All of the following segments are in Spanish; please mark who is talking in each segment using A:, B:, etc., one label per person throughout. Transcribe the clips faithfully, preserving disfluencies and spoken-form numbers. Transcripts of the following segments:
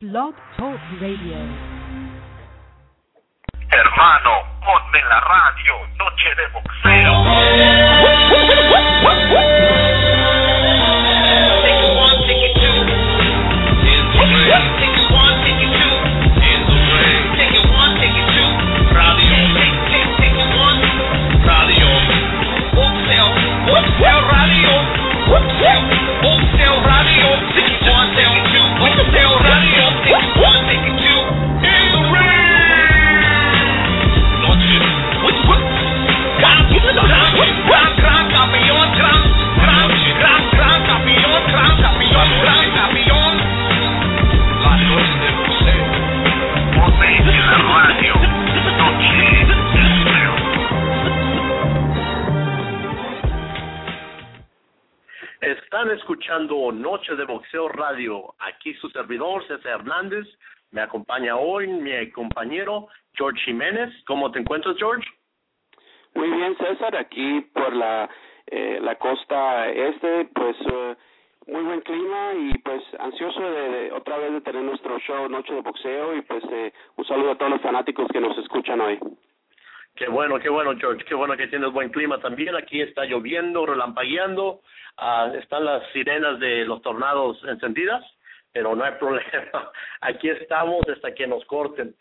A: Blog Talk Radio.
B: Hermano, ponme en la radio, noche de boxeo. Están escuchando Noche de Boxeo Radio. Aquí su servidor, César Hernández. Me acompaña hoy mi compañero George Jiménez. ¿Cómo te encuentras, George?
C: Muy bien, César. Aquí por la eh, la costa este, pues uh, muy buen clima y pues ansioso de, de otra vez de tener nuestro show Noche de Boxeo y pues eh, un saludo a todos los fanáticos que nos escuchan hoy.
B: Qué bueno, qué bueno, George. Qué bueno que tienes buen clima también. Aquí está lloviendo, relampagueando. Uh, están las sirenas de los tornados encendidas, pero no hay problema. Aquí estamos hasta que nos corten.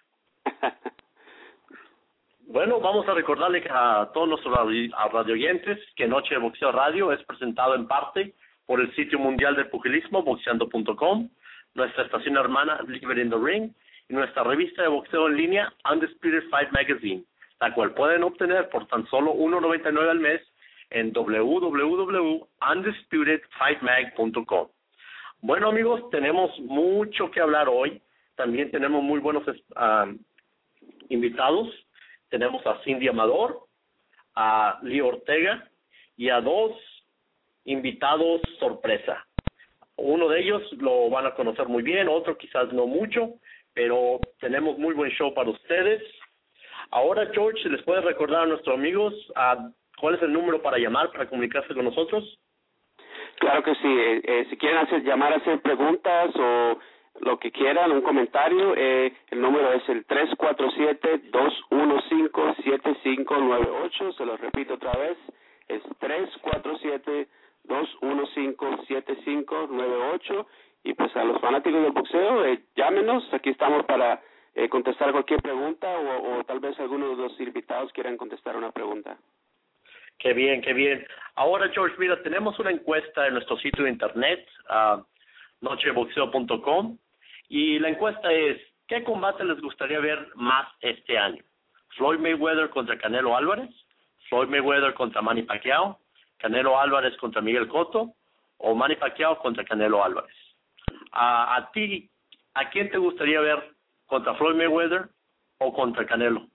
B: Bueno, vamos a recordarle a todos nuestros radio oyentes que Noche de Boxeo Radio es presentado en parte por el sitio mundial del pugilismo, boxeando punto com, nuestra estación hermana Live in the Ring y nuestra revista de boxeo en línea Undisputed Fight Magazine, la cual pueden obtener por tan solo uno noventa y nueve al mes en doble u doble u doble u punto undisputed fight mag punto com. Bueno, amigos, tenemos mucho que hablar hoy. También tenemos muy buenos uh, invitados. Tenemos a Cindy Amador, a Leo Ortega y a dos invitados sorpresa. Uno de ellos lo van a conocer muy bien, otro quizás no mucho, pero tenemos muy buen show para ustedes. Ahora, George, ¿les puede recordar a nuestros amigos uh, cuál es el número para llamar, para comunicarse con nosotros?
C: Claro que sí. Eh, eh, si quieren hacer llamar a hacer preguntas o lo que quieran, un comentario, eh, el número es el tres cuatro siete, dos uno cinco, siete cinco nueve ocho. Se lo repito otra vez, es tres cuatro siete, dos uno cinco, siete cinco nueve ocho. Y pues a los fanáticos del boxeo, eh, llámenos, aquí estamos para eh, contestar cualquier pregunta o, o tal vez algunos de los invitados quieran contestar una pregunta.
B: Qué bien, qué bien. Ahora, George, mira, tenemos una encuesta en nuestro sitio de internet, uh, noche de boxeo punto com, y la encuesta es, ¿qué combate les gustaría ver más este año? ¿Floyd Mayweather contra Canelo Álvarez? ¿Floyd Mayweather contra Manny Pacquiao? ¿Canelo Álvarez contra Miguel Cotto? ¿O Manny Pacquiao contra Canelo Álvarez? Uh, ¿A ti, a quién te gustaría ver contra Floyd Mayweather o contra Canelo?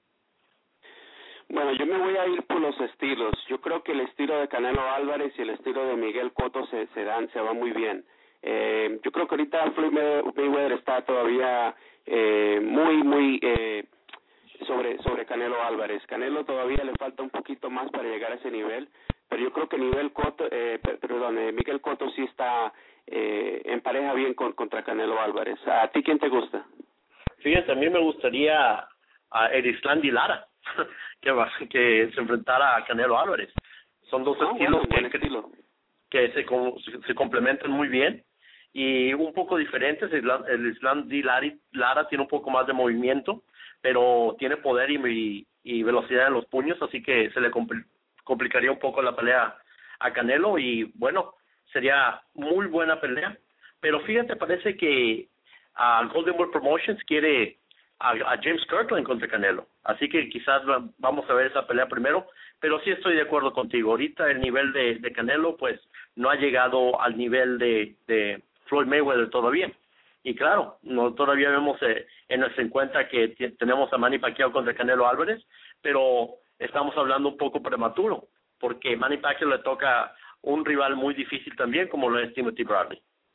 C: Bueno, yo me voy a ir por los estilos. Yo creo que el estilo de Canelo Álvarez y el estilo de Miguel Cotto se, se dan, se van muy bien. Eh, yo creo que ahorita Floyd Mayweather está todavía eh, muy, muy eh, sobre sobre Canelo Álvarez. Canelo todavía le falta un poquito más para llegar a ese nivel, pero yo creo que nivel Cotto, eh, perdón, eh, Miguel Cotto sí está eh, en pareja bien con, contra Canelo Álvarez. ¿A ti quién te gusta?
B: Fíjate, a mí me gustaría a Erislandy Lara que, que se enfrentara a Canelo Álvarez. Son dos
C: oh,
B: estilos
C: bueno,
B: que,
C: estilo.
B: que se, se complementan muy bien y un poco diferentes. El Erislandy Lara tiene un poco más de movimiento, pero tiene poder y, y velocidad en los puños, así que se le compl- complicaría un poco la pelea a Canelo y bueno, sería muy buena pelea. Pero fíjate, parece que uh, Golden Boy Promotions quiere a, a James Kirkland contra Canelo, así que quizás vamos a ver esa pelea primero, pero sí estoy de acuerdo contigo. Ahorita el nivel de, de Canelo pues no ha llegado al nivel de, de Floyd Mayweather todavía, y claro, no todavía vemos eh, en nuestra cuenta que t- tenemos a Manny Pacquiao contra Canelo Álvarez, pero estamos hablando un poco prematuro, porque Manny Pacquiao le toca un rival muy difícil también, como lo es Timothy Bradley.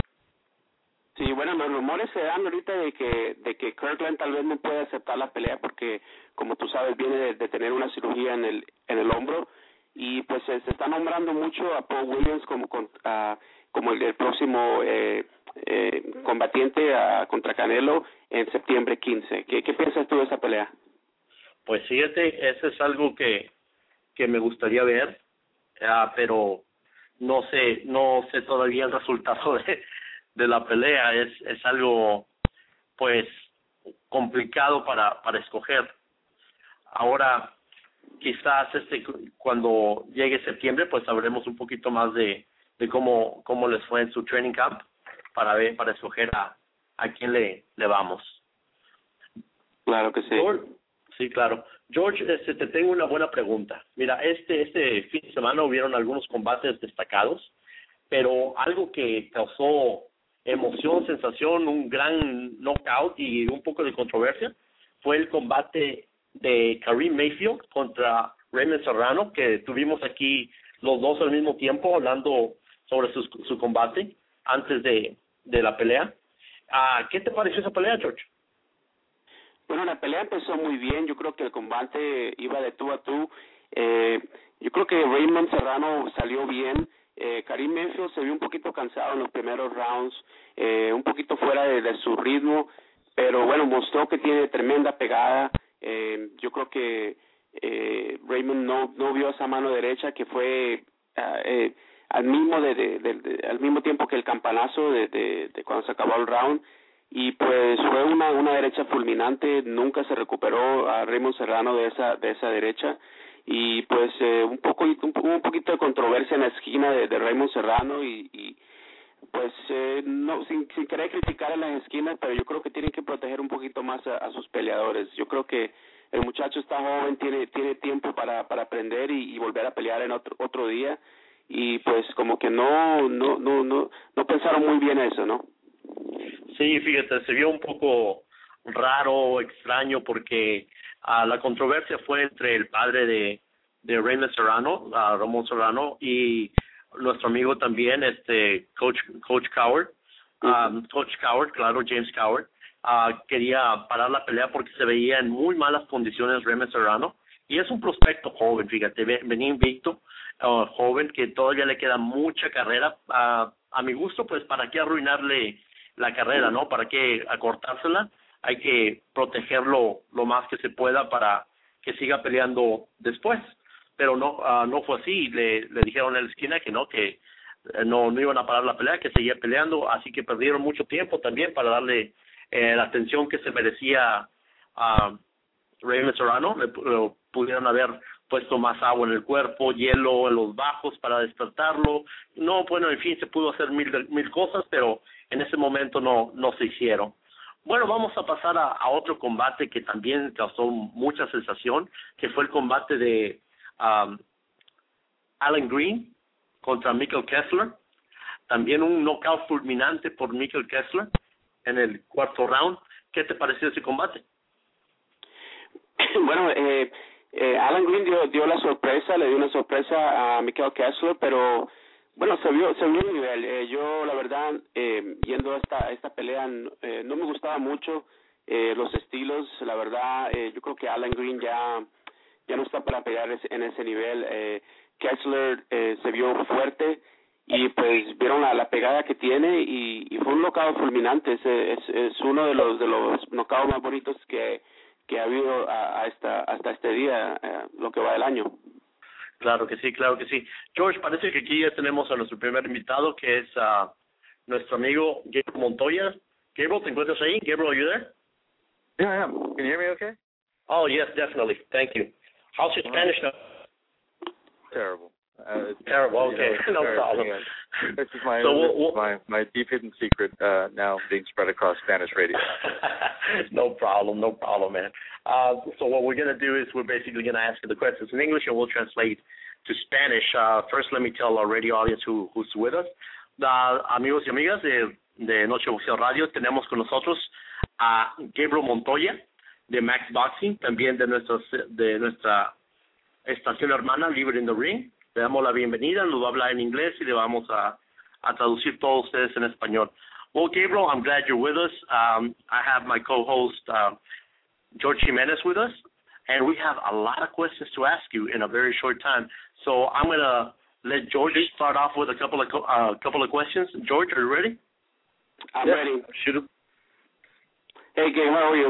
C: Sí, bueno, los rumores se dan ahorita de que de que Kirkland tal vez no puede aceptar la pelea porque, como tú sabes, viene de, de tener una cirugía en el en el hombro y pues se, se está nombrando mucho a Paul Williams como con, uh, como el, el próximo eh, eh, combatiente a, contra Canelo en septiembre quince. ¿Qué, ¿Qué piensas tú de esa pelea?
B: Pues fíjate, eso es algo que, que me gustaría ver, uh, pero no sé, no sé todavía el resultado de, de la pelea. Es, es algo, pues, complicado para, para escoger. Ahora, quizás este cuando llegue septiembre, pues sabremos un poquito más de, de cómo, cómo les fue en su training camp para ver, para escoger a, a quién le, le vamos.
C: Claro que sí.
B: George, sí, claro. George, este, te tengo una buena pregunta. Mira, este, este fin de semana hubieron algunos combates destacados, pero algo que causó emoción, sensación, un gran knockout y un poco de controversia fue el combate de Karim Mayfield contra Raymond Serrano, que tuvimos aquí los dos al mismo tiempo hablando sobre su, su combate antes de, de la pelea. Uh, ¿Qué te pareció esa pelea, George?
C: Bueno, la pelea empezó muy bien. Yo creo que el combate iba de tú a tú. Eh, yo creo que Raymond Serrano salió bien. Eh, Karim Mayfield se vio un poquito cansado en los primeros rounds, eh, un poquito fuera de, de su ritmo, pero bueno, mostró que tiene tremenda pegada. Eh, yo creo que eh, Raymond no, no vio esa mano derecha que fue uh, eh, al mismo de, de, de, de, al mismo tiempo que el campanazo de, de, de cuando se acabó el round. Y pues fue una una derecha fulminante, nunca se recuperó a Raymond Serrano de esa de esa derecha, y pues eh, un poco un, un poquito de controversia en la esquina de, de Raymond Serrano, y, y pues eh, no sin, sin querer criticar en las esquinas, pero yo creo que tienen que proteger un poquito más a, a sus peleadores. Yo creo que el muchacho está joven, tiene tiene tiempo para para aprender y, y volver a pelear en otro otro día, y pues como que no no no no no pensaron muy bien eso, ¿no?
B: Sí, fíjate, se vio un poco raro, extraño, porque uh, la controversia fue entre el padre de, de Raymond Serrano, uh, Ramón Serrano, y nuestro amigo también, este Coach Coach Coward, um, Coach Coward, claro, James Coward, uh, quería parar la pelea porque se veía en muy malas condiciones Raymond Serrano, y es un prospecto joven, fíjate, venía invicto, uh, joven, que todavía le queda mucha carrera. Uh, a mi gusto, pues, ¿para qué arruinarle la carrera, no? ¿Para qué acortársela? Hay que protegerlo lo más que se pueda para que siga peleando después. Pero no uh, no fue así. Le, le dijeron en la esquina que no, que eh, no, no iban a parar la pelea, que seguía peleando, así que perdieron mucho tiempo también para darle eh, la atención que se merecía a Raymond Serrano. Le, le pudieron haber puesto más agua en el cuerpo, hielo en los bajos para despertarlo. No, bueno, en fin, se pudo hacer mil, mil cosas, pero en ese momento no, no se hicieron. Bueno, vamos a pasar a, a otro combate que también causó mucha sensación, que fue el combate de um, Alan Green contra Michael Kessler. También un knockout fulminante por Michael Kessler en el cuarto round. ¿Qué te pareció ese combate?
C: Bueno, eh, eh, Alan Green dio, dio la sorpresa, le dio una sorpresa a Michael Kessler, pero bueno, se vio, se vio el nivel. Eh, yo, la verdad, eh, yendo a esta, esta pelea, eh, no me gustaba mucho eh, los estilos. La verdad, eh, yo creo que Alan Green ya, ya no está para pelear ese, en ese nivel. Eh, Kessler eh, se vio fuerte y pues vieron la, la pegada que tiene y, y fue un knockout fulminante. Es, es, es uno de los de los knockouts más bonitos que que ha habido a, a esta, hasta este día, eh, lo que va del año.
B: Claro que sí, claro que sí. George, parece que aquí ya tenemos a nuestro primer invitado, que es uh, nuestro amigo Gabriel Montoya. Gabriel, ¿te encuentras ahí? Gabriel, are you there?
A: Yeah, I am. Can you hear me okay?
B: Oh, yes, definitely. Thank you. How's your Spanish now?
A: Terrible. Uh,
B: Terrible, okay.
A: You know,
B: no problem.
A: This is my,
B: so
A: this
B: we'll,
A: is
B: we'll,
A: my, my deep hidden secret uh, now being spread across Spanish radio.
B: No problem, no problem, man. Uh, so what we're going to do is we're basically going to ask you the questions in English and we'll translate to Spanish. Uh, first, let me tell our radio audience who, who's with us. Uh, amigos y amigas de, de Noche Boxeo Radio, tenemos con nosotros a Gabriel Montoya de Max Boxing, también de, nuestros, de nuestra estación hermana Libre in the Ring. Le damos la bienvenida, nos va a hablar en inglés y le vamos a, a traducir todos ustedes en español. Well, Gabriel, I'm glad you're with us. Um, I have my co-host, uh, George Jimenez, with us, and we have a lot of questions to ask you in a very short time. So I'm going to let George start off with a couple of uh, couple of questions. George, are you ready?
C: I'm
A: yeah,
C: ready.
A: Shoot him.
C: Hey, Gabe, how are you?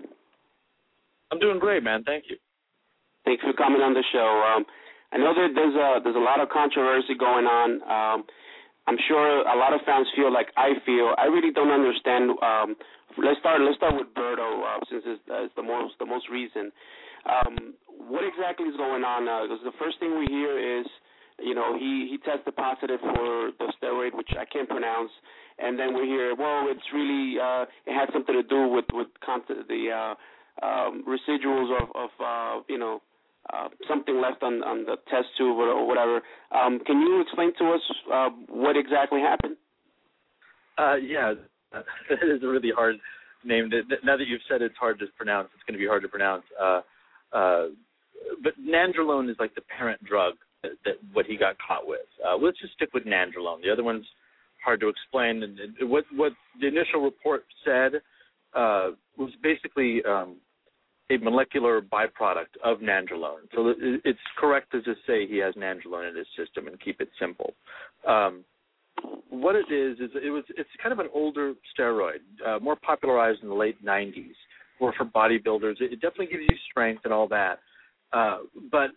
A: I'm doing great, man. Thank you.
C: Thanks for coming on the show. Um, I know that there's a there's a lot of controversy going on. Um, I'm sure a lot of fans feel like I feel. I really don't understand. Um, let's start. Let's start with Berto, uh, since it's, uh, it's the most the most recent. Um, what exactly is going on? Because the first thing we hear is, you know, he he tested positive for the steroid, which I can't pronounce, and then we hear, well, it's really uh, it had something to do with with content, the uh, um, residuals of of uh, you know. Uh, something left on, on the test tube or, or whatever. Um, can you explain to us uh, what exactly happened?
A: Uh, yeah, it is a really hard name. To, now that you've said it's hard to pronounce, it's going to be hard to pronounce. Uh, uh, but nandrolone is like the parent drug that, that what he got caught with. Uh, let's just stick with nandrolone. The other one's hard to explain. And, and what what the initial report said uh, was basically um, a molecular byproduct of nandrolone. So it's correct to just say he has nandrolone in his system and keep it simple. Um, what it is is it was it's kind of an older steroid, uh, more popularized in the late nineties, more for bodybuilders. It, it definitely gives you strength and all that. Uh, but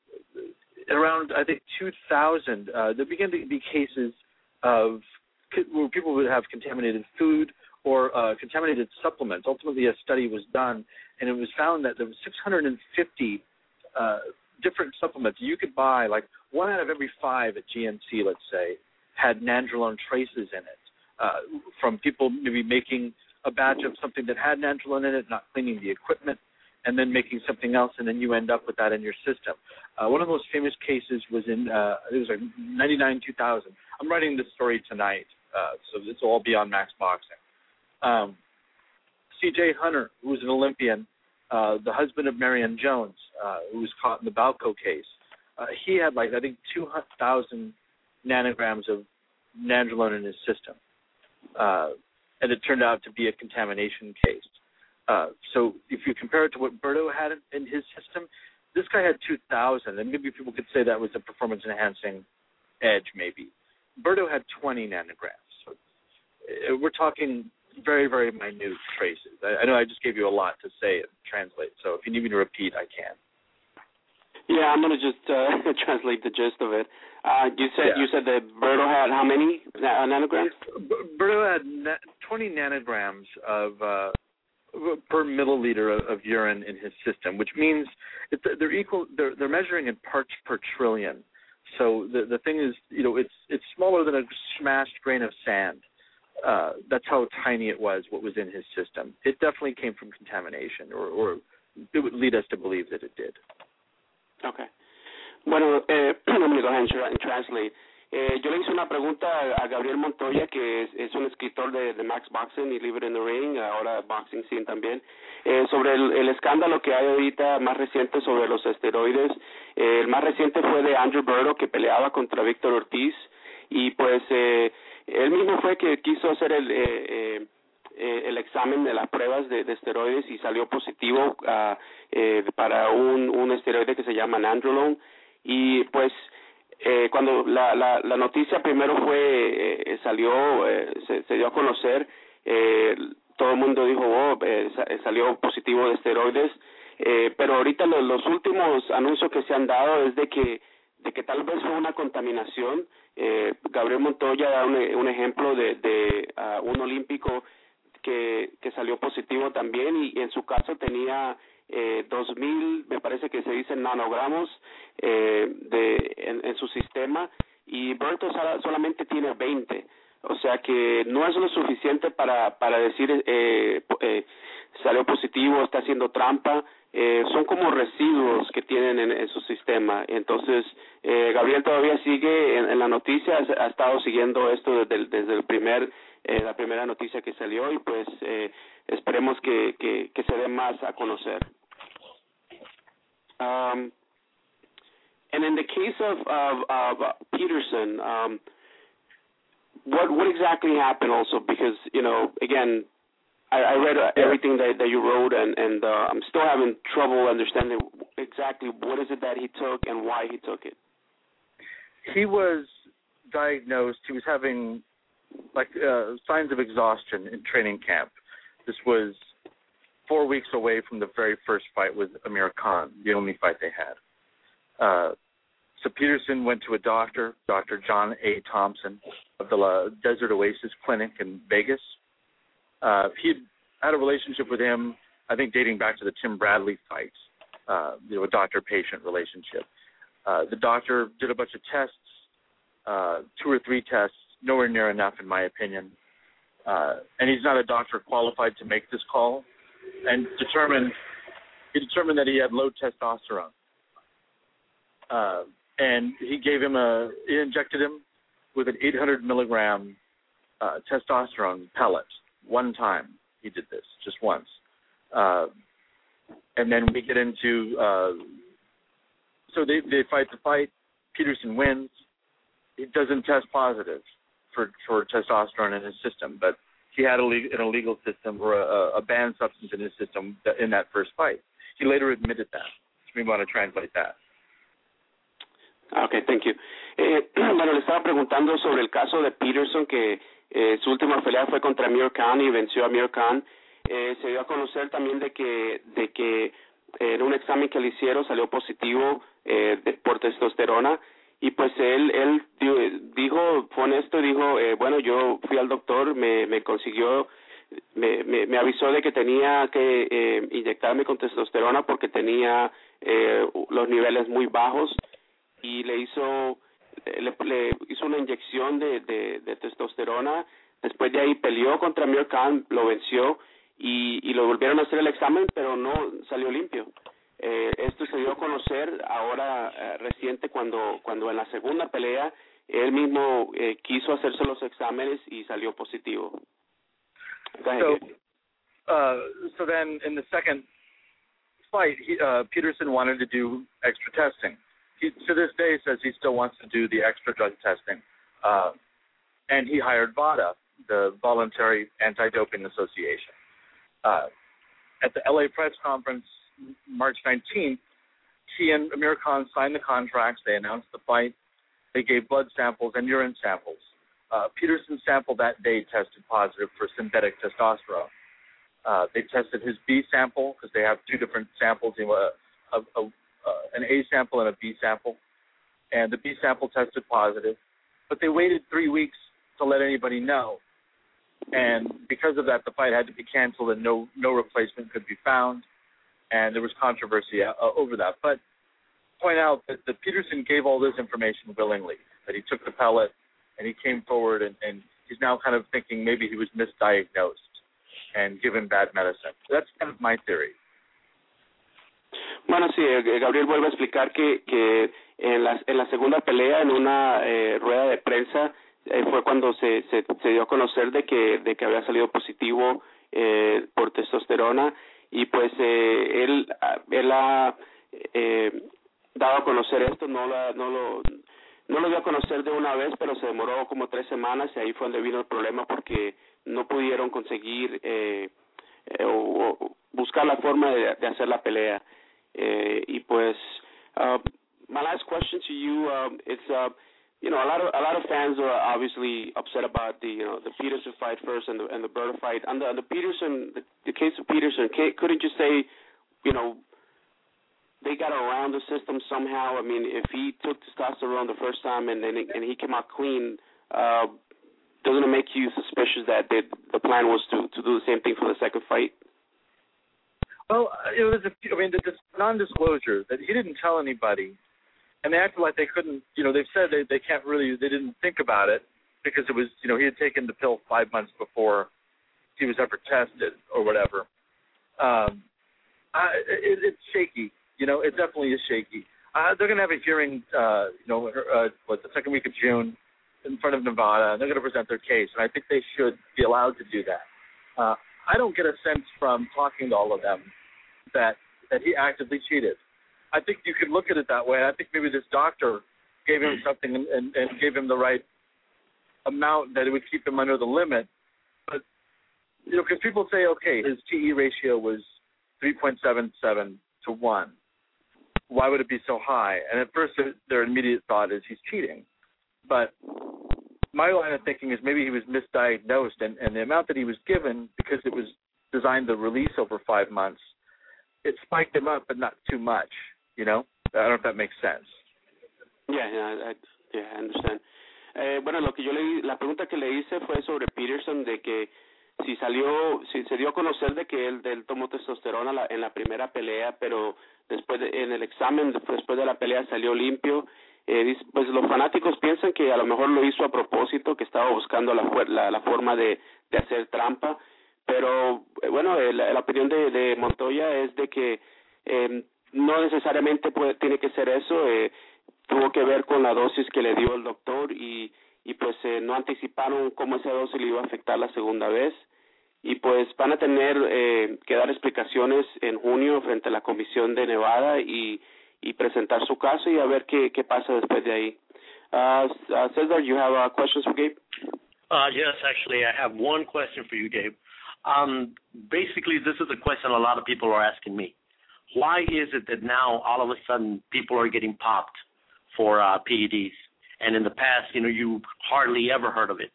A: around I think two thousand, uh, there began to be cases of where people would have contaminated food or uh, contaminated supplements. Ultimately, a study was done, and it was found that there was six hundred fifty uh, different supplements you could buy. Like one out of every five at G N C, let's say, had nandrolone traces in it uh, from people maybe making a batch of something that had nandrolone in it, not cleaning the equipment, and then making something else, and then you end up with that in your system. Uh, one of the most famous cases was in, uh, it was like ninety-nine, two thousand. I'm writing this story tonight, uh, so this will all be on Max Boxing. Um, C J Hunter, who was an Olympian, uh, the husband of Marianne Jones, uh, who was caught in the Balco case, uh, he had like, I think, two thousand nanograms of nandrolone in his system. Uh, and it turned out to be a contamination case. Uh, so if you compare it to what Berto had in his system, this guy had two thousand, and maybe people could say that was a performance-enhancing edge, maybe. Berto had twenty nanograms. So uh, we're talking very, very minute traces. I, I know I just gave you a lot to say and translate, so if you need me to repeat, I can.
C: Yeah, I'm going to just uh, translate the gist of it. Uh, you said
A: yeah.
C: you said that Berto had how many na- nanograms?
A: B- Berto had na- twenty nanograms of uh, per milliliter of, of urine in his system, which means it's, they're equal. They're, they're measuring in parts per trillion. So the the thing is, you know, it's it's smaller than a smashed grain of sand. Uh, that's how tiny it was, what was in his system. It definitely came from contamination, or, or it would lead us to believe that it did.
C: Okay. Bueno, eh, let me go ahead and translate. Eh, yo le hice una pregunta a Gabriel Montoya, que es, es un escritor de, de Max Boxing y Libre in the Ring, ahora Boxing Scene también, eh, sobre el, el escándalo que hay ahorita más reciente sobre los esteroides. Eh, el más reciente fue de Andrew Berto, que peleaba contra Víctor Ortiz, y pues eh, él mismo fue que quiso hacer el eh, eh, eh, el examen de las pruebas de, de esteroides y salió positivo uh, eh, para un, un esteroide que se llama nandrolone. Y pues eh, cuando la, la, la noticia primero fue, eh, salió, eh, se, se dio a conocer, eh, todo el mundo dijo, oh, eh, salió positivo de esteroides, eh, pero ahorita los, los últimos anuncios que se han dado es de que de que tal vez fue una contaminación. Eh, Gabriel Montoya da un, un ejemplo de, de uh, un olímpico que, que salió positivo también, y, y en su caso tenía eh, dos mil, me parece que se dice nanogramos eh, de, en, en su sistema, y Berto solamente tiene veinte. O sea que no es lo suficiente para, para decir eh, eh, salió positivo, está haciendo trampa. Eh, son como residuos que tienen en, en su sistema. Entonces, eh, Gabriel todavía sigue en, en la noticia, ha, ha estado siguiendo esto desde el, desde el primer, eh, la primera noticia que salió, y pues eh, esperemos que, que, que se dé más a conocer. Um, and in the case of, of, of Peterson, um, what what exactly happened also? Because, you know, again, I, I read uh, everything that, that you wrote, and, and uh, I'm still having trouble understanding exactly what is it that he took and why he took it.
A: He was diagnosed, he was having like uh, signs of exhaustion in training camp. This was four weeks away from the very first fight with Amir Khan, the only fight they had. Uh, so Peterson went to a doctor, Doctor John A. Thompson of the uh, Desert Oasis Clinic in Vegas. Uh, he had a relationship with him, I think dating back to the Tim Bradley fights, uh, you know, a doctor-patient relationship. Uh, the doctor did a bunch of tests, uh, two or three tests, nowhere near enough in my opinion. Uh, and he's not a doctor qualified to make this call, and determined he determined that he had low testosterone. Uh, and he gave him a he injected him with an eight hundred milligram uh, testosterone pellet. One time he did this, just once. Uh, and then we get into uh, so they they fight the fight. Peterson wins. He doesn't test positive for for testosterone in his system, but he had a, an illegal system or a, a banned substance in his system in that first fight. He later admitted that. So we want to translate that.
C: Okay, thank you. Eh, bueno, le estaba preguntando sobre el caso de Peterson, que eh, su última pelea fue contra Amir Khan y venció a Amir Khan. Eh, se dio a conocer también de que de que en un examen que le hicieron salió positivo eh, de, por testosterona. Y pues él él dijo, fue honesto, dijo, eh, bueno, yo fui al doctor, me, me consiguió, me, me, me avisó de que tenía que eh, inyectarme con testosterona porque tenía eh, los niveles muy bajos y le hizo le, le hizo una inyección de, de, de testosterona. Después de ahí peleó contra Amir Khan, lo venció y, y lo volvieron a hacer el examen, pero no salió limpio. Eh, esto se dio a conocer ahora eh, reciente cuando cuando en la segunda pelea él mismo eh, quiso hacerse los exámenes y salió positivo.
A: So, uh, so then in the second fight, he, uh, Peterson wanted to do extra testing. He, to this day, says he still wants to do the extra drug testing, uh, and he hired VADA, the Voluntary Anti-Doping Association. Uh, at the L A press conference, March nineteenth, he and Amir Khan signed the contracts. They announced the fight. They gave blood samples and urine samples. Uh, Peterson's sample that day tested positive for synthetic testosterone. Uh, they tested his B sample because they have two different samples, you know, a, a, a, uh, an A sample and a B sample. And the B sample tested positive. But they waited three weeks to let anybody know. And because of that, the fight had to be canceled and no, no replacement could be found. And there was controversy uh, over that. But point out that, that Peterson gave all this information willingly, that he took the pellet and he came forward and, and he's now kind of thinking maybe he was misdiagnosed and given bad medicine. That's kind of my theory.
C: Bueno, sí, Gabriel vuelve a explicar que, que en, la, en la segunda pelea, en una eh, rueda de prensa, eh, fue cuando se, se, se dio a conocer de que, de que había salido positivo eh, por testosterona. Y pues eh, él él ha eh, dado a conocer esto, no, la, no lo no lo dio a conocer de una vez, pero se demoró como tres semanas y ahí fue donde vino el problema porque no pudieron conseguir eh, eh, o, o buscar la forma de, de hacer la pelea. Eh, y pues, uh, my last question to you, um, it's uh, you know, a lot of a lot of fans are obviously upset about the you know the Peterson fight first and the and the Berta fight. On the on the Peterson, the, the case of Peterson, couldn't you say, you know, they got around the system somehow? I mean, if he took testosterone the first time and then and he came out clean, uh, doesn't it make you suspicious that they, the plan was to to do the same thing for the second fight?
A: Well, it was a, I mean, the, the non-disclosure that he didn't tell anybody. And they acted like they couldn't, you know, they've said they, they can't really, they didn't think about it because it was, you know, he had taken the pill five months before he was ever tested or whatever. Um, I, it, it's shaky, you know, it definitely is shaky. Uh, they're going to have a hearing, uh, you know, uh, what, the second week of June in front of Nevada, and they're going to present their case, and I think they should be allowed to do that. Uh, I don't get a sense from talking to all of them that that he actively cheated. I think you could look at it that way. I think maybe this doctor gave him something and, and, and gave him the right amount that it would keep him under the limit. But, you know, because people say, okay, his T E ratio was three point seven seven to one. Why would it be so high? And at first their immediate thought is he's cheating. But my line of thinking is maybe he was misdiagnosed, and, and the amount that he was given, because it was designed to release over five months, it spiked him up, but not too much, you know? I don't know if that makes sense.
C: Yeah, yeah, I, yeah, I understand. Eh, bueno, lo que yo le, la pregunta que le hice fue sobre Peterson, de que si salió, si se dio a conocer de que él, de él tomó testosterona la, en la primera pelea, pero después de, en el examen, después de la pelea salió limpio. Eh, pues los fanáticos piensan que a lo mejor lo hizo a propósito, que estaba buscando la, la, la forma de, de hacer trampa, pero eh, bueno, eh, la, la opinión de, de Montoya es de que eh, no necesariamente puede, tiene que ser eso, eh, tuvo que ver con la dosis que le dio el doctor y, y pues eh, no anticiparon cómo esa dosis le iba a afectar la segunda vez y pues van a tener eh, que dar explicaciones en junio frente a la Comisión de Nevada y, y presentar su caso y a ver qué, qué pasa después de ahí. Uh, uh, Cesar, you have uh, questions for Gabe?
B: Uh, yes, actually, I have one question for you, Gabe. Um, basically, this is a question a lot of people are asking me. Why is it that now all of a sudden people are getting popped for uh, P E Ds, and in the past, you know, you hardly ever heard of it?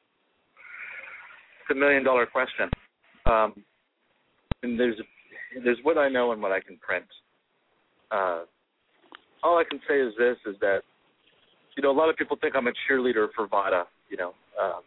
A: It's a million-dollar question. Um, and there's there's what I know and what I can print. Uh, all I can say is this: is that you know a lot of people think I'm a cheerleader for VADA, you know, uh,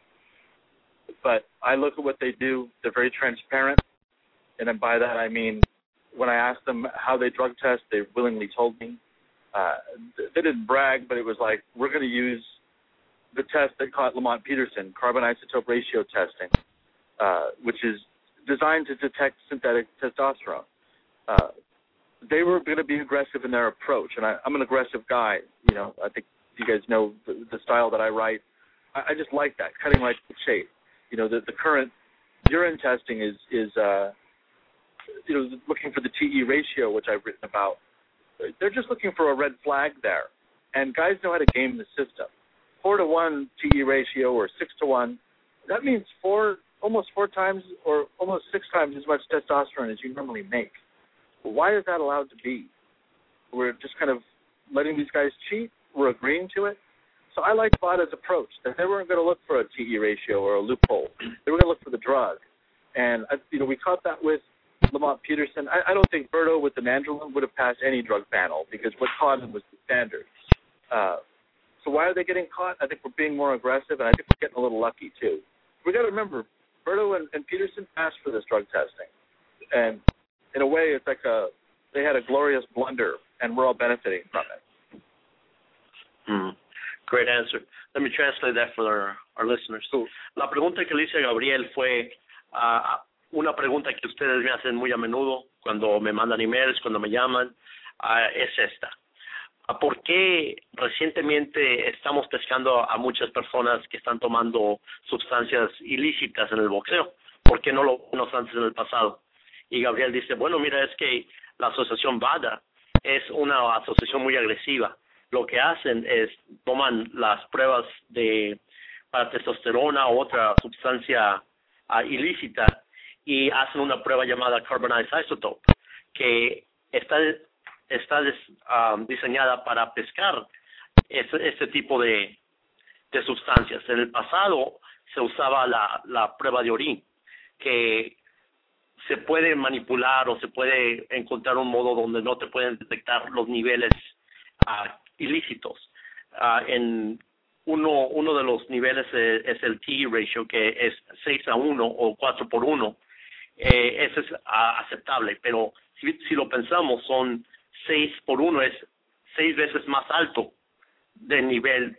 A: but I look at what they do. They're very transparent, and by that I mean when I asked them how they drug test, they willingly told me. Uh, they didn't brag, but it was like, we're going to use the test that caught Lamont Peterson, carbon isotope ratio testing, uh, which is designed to detect synthetic testosterone. Uh, they were going to be aggressive in their approach, and I, I'm an aggressive guy. You know, I think you guys know the, the style that I write. I, I just like that, cutting like the shape. You know, the, the current urine testing is, is uh, you know, looking for the T E ratio, which I've written about. They're just looking for a red flag there, and guys know how to game the system. Four to one T E ratio or six to one, that means four, almost four times or almost six times as much testosterone as you normally make. Well, why is that allowed to be? We're just kind of letting these guys cheat. We're agreeing to it. So I like VADA's approach that they weren't going to look for a T E ratio or a loophole. They were going to look for the drug, and you know we caught that with Lamont Peterson. I, I don't think Berto with the nandrolone would have passed any drug panel because what caught him was the standard. Uh, so why are they getting caught? I think we're being more aggressive, and I think we're getting a little lucky too. We got to remember, Berto and, and Peterson passed for this drug testing, and in a way, it's like a they had a glorious blunder, and we're all benefiting from it.
B: Hmm. Great answer. Let me translate that for our, our listeners.
A: Cool.
B: La pregunta que le hice a Gabriel fue uh, una pregunta que ustedes me hacen muy a menudo cuando me mandan emails, cuando me llaman, uh, es esta. Uh, ¿Por qué recientemente estamos pescando a muchas personas que están tomando sustancias ilícitas en el boxeo? ¿Por qué no lo vimos antes en el pasado? Y Gabriel dice, bueno, mira, es que la asociación VADA es una asociación muy agresiva. Lo que hacen es toman las pruebas de para testosterona o otra sustancia uh, ilícita y hacen una prueba llamada carbonized isotope, que está, está des, um, diseñada para pescar ese, ese tipo de, de sustancias. En el pasado se usaba la, la prueba de orín, que se puede manipular o se puede encontrar un modo donde no te pueden detectar los niveles uh, ilícitos. Uh, en uno, uno de los niveles es, es el T ratio, que es seis a uno o cuatro por uno. Eh, ese es uh, aceptable, pero si, si lo pensamos, son seis por uno, es seis veces más alto del nivel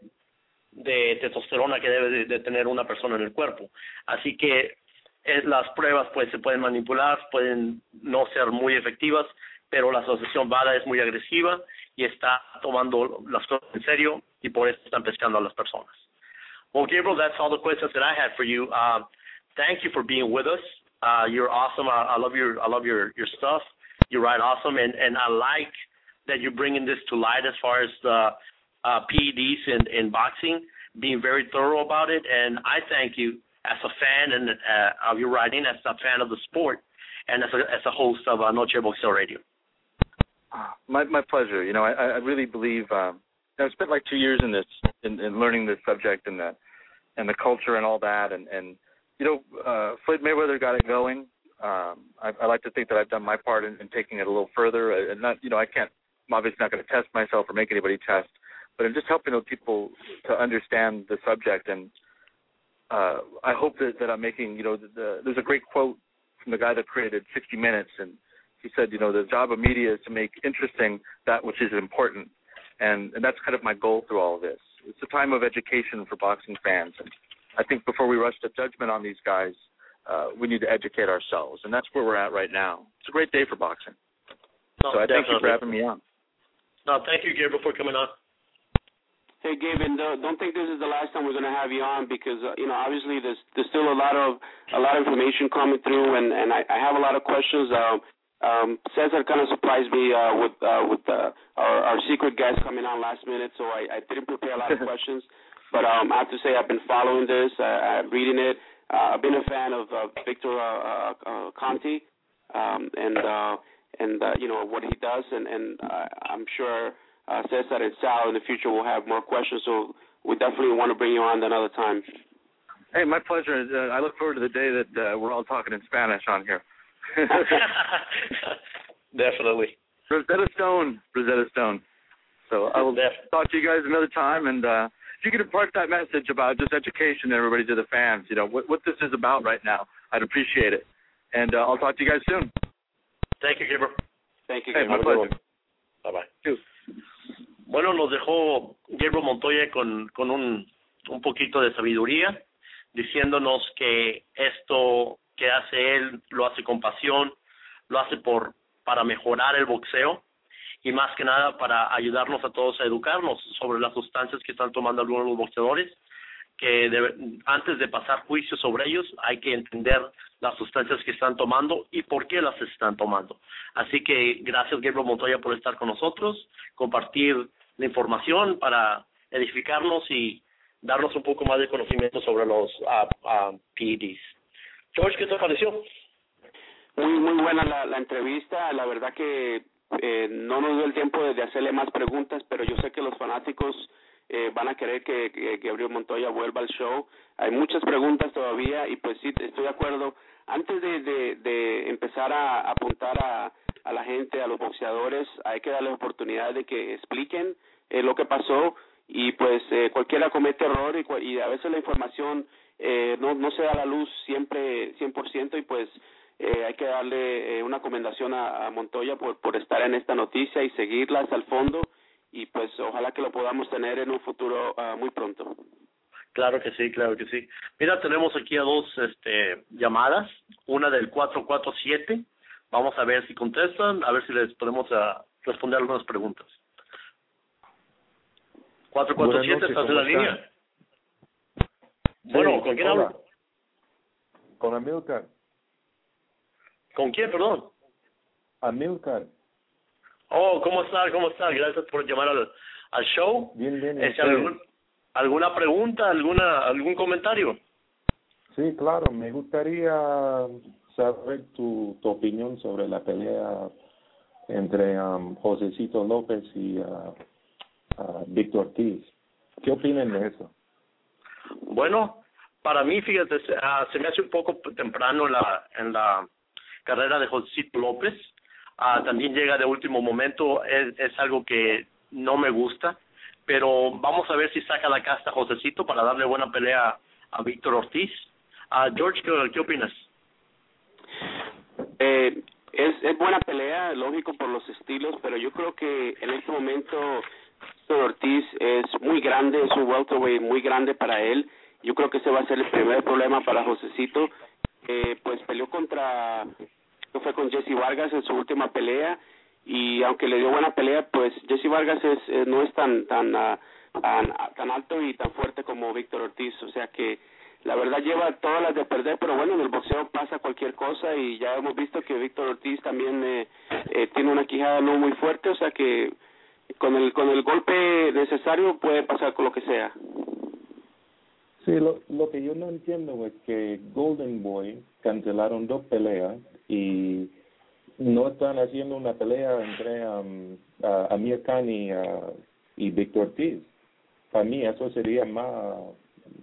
B: de testosterona que debe de, de tener una persona en el cuerpo. Así que eh, las pruebas pues se pueden manipular, pueden no ser muy efectivas, pero la asociación VADA es muy agresiva y está tomando las cosas en serio y por eso están pescando a las personas. Well, Gabriel, that's all the questions that I had for you. Uh, thank you for being with us. Uh, you're awesome. I, I love your I love your, your stuff. You write awesome, and, and I like that you're bringing this to light as far as the uh, P E Ds in, in boxing, being very thorough about it. And I thank you as a fan and uh, of your writing, as a fan of the sport, and as a, as a host of uh, Noche Boxeo Radio.
A: My my pleasure. You know, I, I really believe um, I've spent like two years in this, in, in learning this subject, and that and the culture and all that. And, and you know, uh, Floyd Mayweather got it going. Um, I, I like to think that I've done my part in, in taking it a little further. And not, you know, I can't, I'm obviously not going to test myself or make anybody test, but I'm just helping those people to understand the subject. And uh, I hope that, that I'm making, you know, the, the, there's a great quote from the guy that created sixty minutes, and he said, you know, the job of media is to make interesting that which is important. And, and that's kind of my goal through all of this. It's a time of education for boxing fans. And I think before we rush to judgment on these guys, uh, we need to educate ourselves. And that's where we're at right now. It's a great day for boxing.
B: No,
A: so I thank you for having me on.
B: No, thank you, Gabriel, for coming on.
C: Hey, Gabe, and uh, don't think this is the last time we're going to have you on because, uh, you know, obviously there's there's still a lot of a lot of information coming through, and, and I, I have a lot of questions. Uh, um, Cesar kind of surprised me uh, with uh, with uh, our, our secret guest coming on last minute, so I, I didn't prepare a lot of questions. But um, I have to say I've been following this, uh, I'm reading it. Uh, I've been a fan of uh, Victor uh, uh, Conte, um, and uh, and uh, you know what he does, and and uh, I'm sure. Uh, Cesar and Sal in the future will have more questions, so we definitely want to bring you on another time.
A: Hey, my pleasure. Uh, I look forward to the day that uh, we're all talking in Spanish on here.
B: Definitely.
A: Rosetta Stone, Rosetta Stone. So I will
B: Definitely.
A: talk to you guys another time, and uh, if you could impart that message about just education to everybody, to the fans, you know, what, what this is about right now, I'd appreciate it. And uh, I'll talk to you guys soon.
B: Thank you, Gabriel.
C: Thank you,
A: Hey,
C: Gabriel.
A: my pleasure.
B: Bye-bye.
A: Too.
B: Bueno, nos dejó Gabriel Montoya con, con un, un poquito de sabiduría, diciéndonos que esto que hace él lo hace con pasión, lo hace por para mejorar el boxeo y más que nada para ayudarnos a todos a educarnos sobre las sustancias que están tomando algunos de los boxeadores, que debe, antes de pasar juicio sobre ellos hay que entender las sustancias que están tomando y por qué las están tomando. Así que gracias, Gabriel Montoya, por estar con nosotros, compartir la información para edificarnos y darnos un poco más de conocimiento sobre los uh, uh, P E Ds. George, ¿qué te pareció?
C: Muy muy buena la, la entrevista. La verdad que eh, no nos dio el tiempo de, de hacerle más preguntas, pero yo sé que los fanáticos eh, van a querer que, que Gabriel Montoya vuelva al show. Hay muchas preguntas todavía y pues sí, estoy de acuerdo. Antes de, de, de empezar a apuntar a, a la gente, a los boxeadores, hay que darles oportunidad de que expliquen eh, lo que pasó y pues eh, cualquiera comete error y, y a veces la información eh, no, no se da a la luz siempre cien por ciento y pues eh, hay que darle eh, una recomendación a, a Montoya por, por estar en esta noticia y seguirla hasta el fondo y pues ojalá que lo podamos tener en un futuro uh, muy pronto.
B: Claro que sí, claro que sí. Mira, tenemos aquí a dos este, llamadas, una del cuatro cuatro siete. Vamos a ver si contestan, a ver si les podemos uh, responder algunas preguntas. cuatro cuatro siete, ¿estás en la línea? Sí, bueno, ¿con quién
D: hola.
B: hablo?
D: Con Amilcar.
B: ¿Con quién, perdón?
D: Amilcar.
B: Oh, ¿cómo está? ¿Cómo está? Gracias por llamar al, al show.
D: Bien, bien.
B: ¿Es algún, ¿Alguna pregunta, alguna algún comentario?
D: Sí, claro. Me gustaría saber tu, tu opinión sobre la pelea entre um, Josecito López y uh, uh, Víctor Ortiz. ¿Qué opinan de eso?
B: Bueno, para mí, fíjate, se, uh, se me hace un poco temprano en la en la carrera de Josecito López. Uh, también llega de último momento, es, es algo que no me gusta, pero vamos a ver si saca la casta Josecito para darle buena pelea a Víctor Ortiz. Uh, George, ¿qué, qué opinas?
C: Eh, es, es buena pelea, lógico por los estilos, pero yo creo que en este momento Víctor Ortiz es muy grande, es un welterweight muy grande para él. Yo creo que ese va a ser el primer problema para Josecito. Eh, pues peleó contra, fue con Jesse Vargas en su última pelea y aunque le dio buena pelea, pues Jesse Vargas es, eh, no es tan tan, uh, tan tan alto y tan fuerte como Víctor Ortiz, o sea que la verdad lleva todas las de perder, pero bueno, en el boxeo pasa cualquier cosa y ya hemos visto que Víctor Ortiz también eh, eh, tiene una quijada no muy fuerte, o sea que con el con el golpe necesario puede pasar con lo que sea.
D: Sí, lo, lo que yo no entiendo es que Golden Boy cancelaron dos peleas y no están haciendo una pelea entre um, uh, Amir Khan y, uh, y Víctor Ortiz. Para mí eso sería más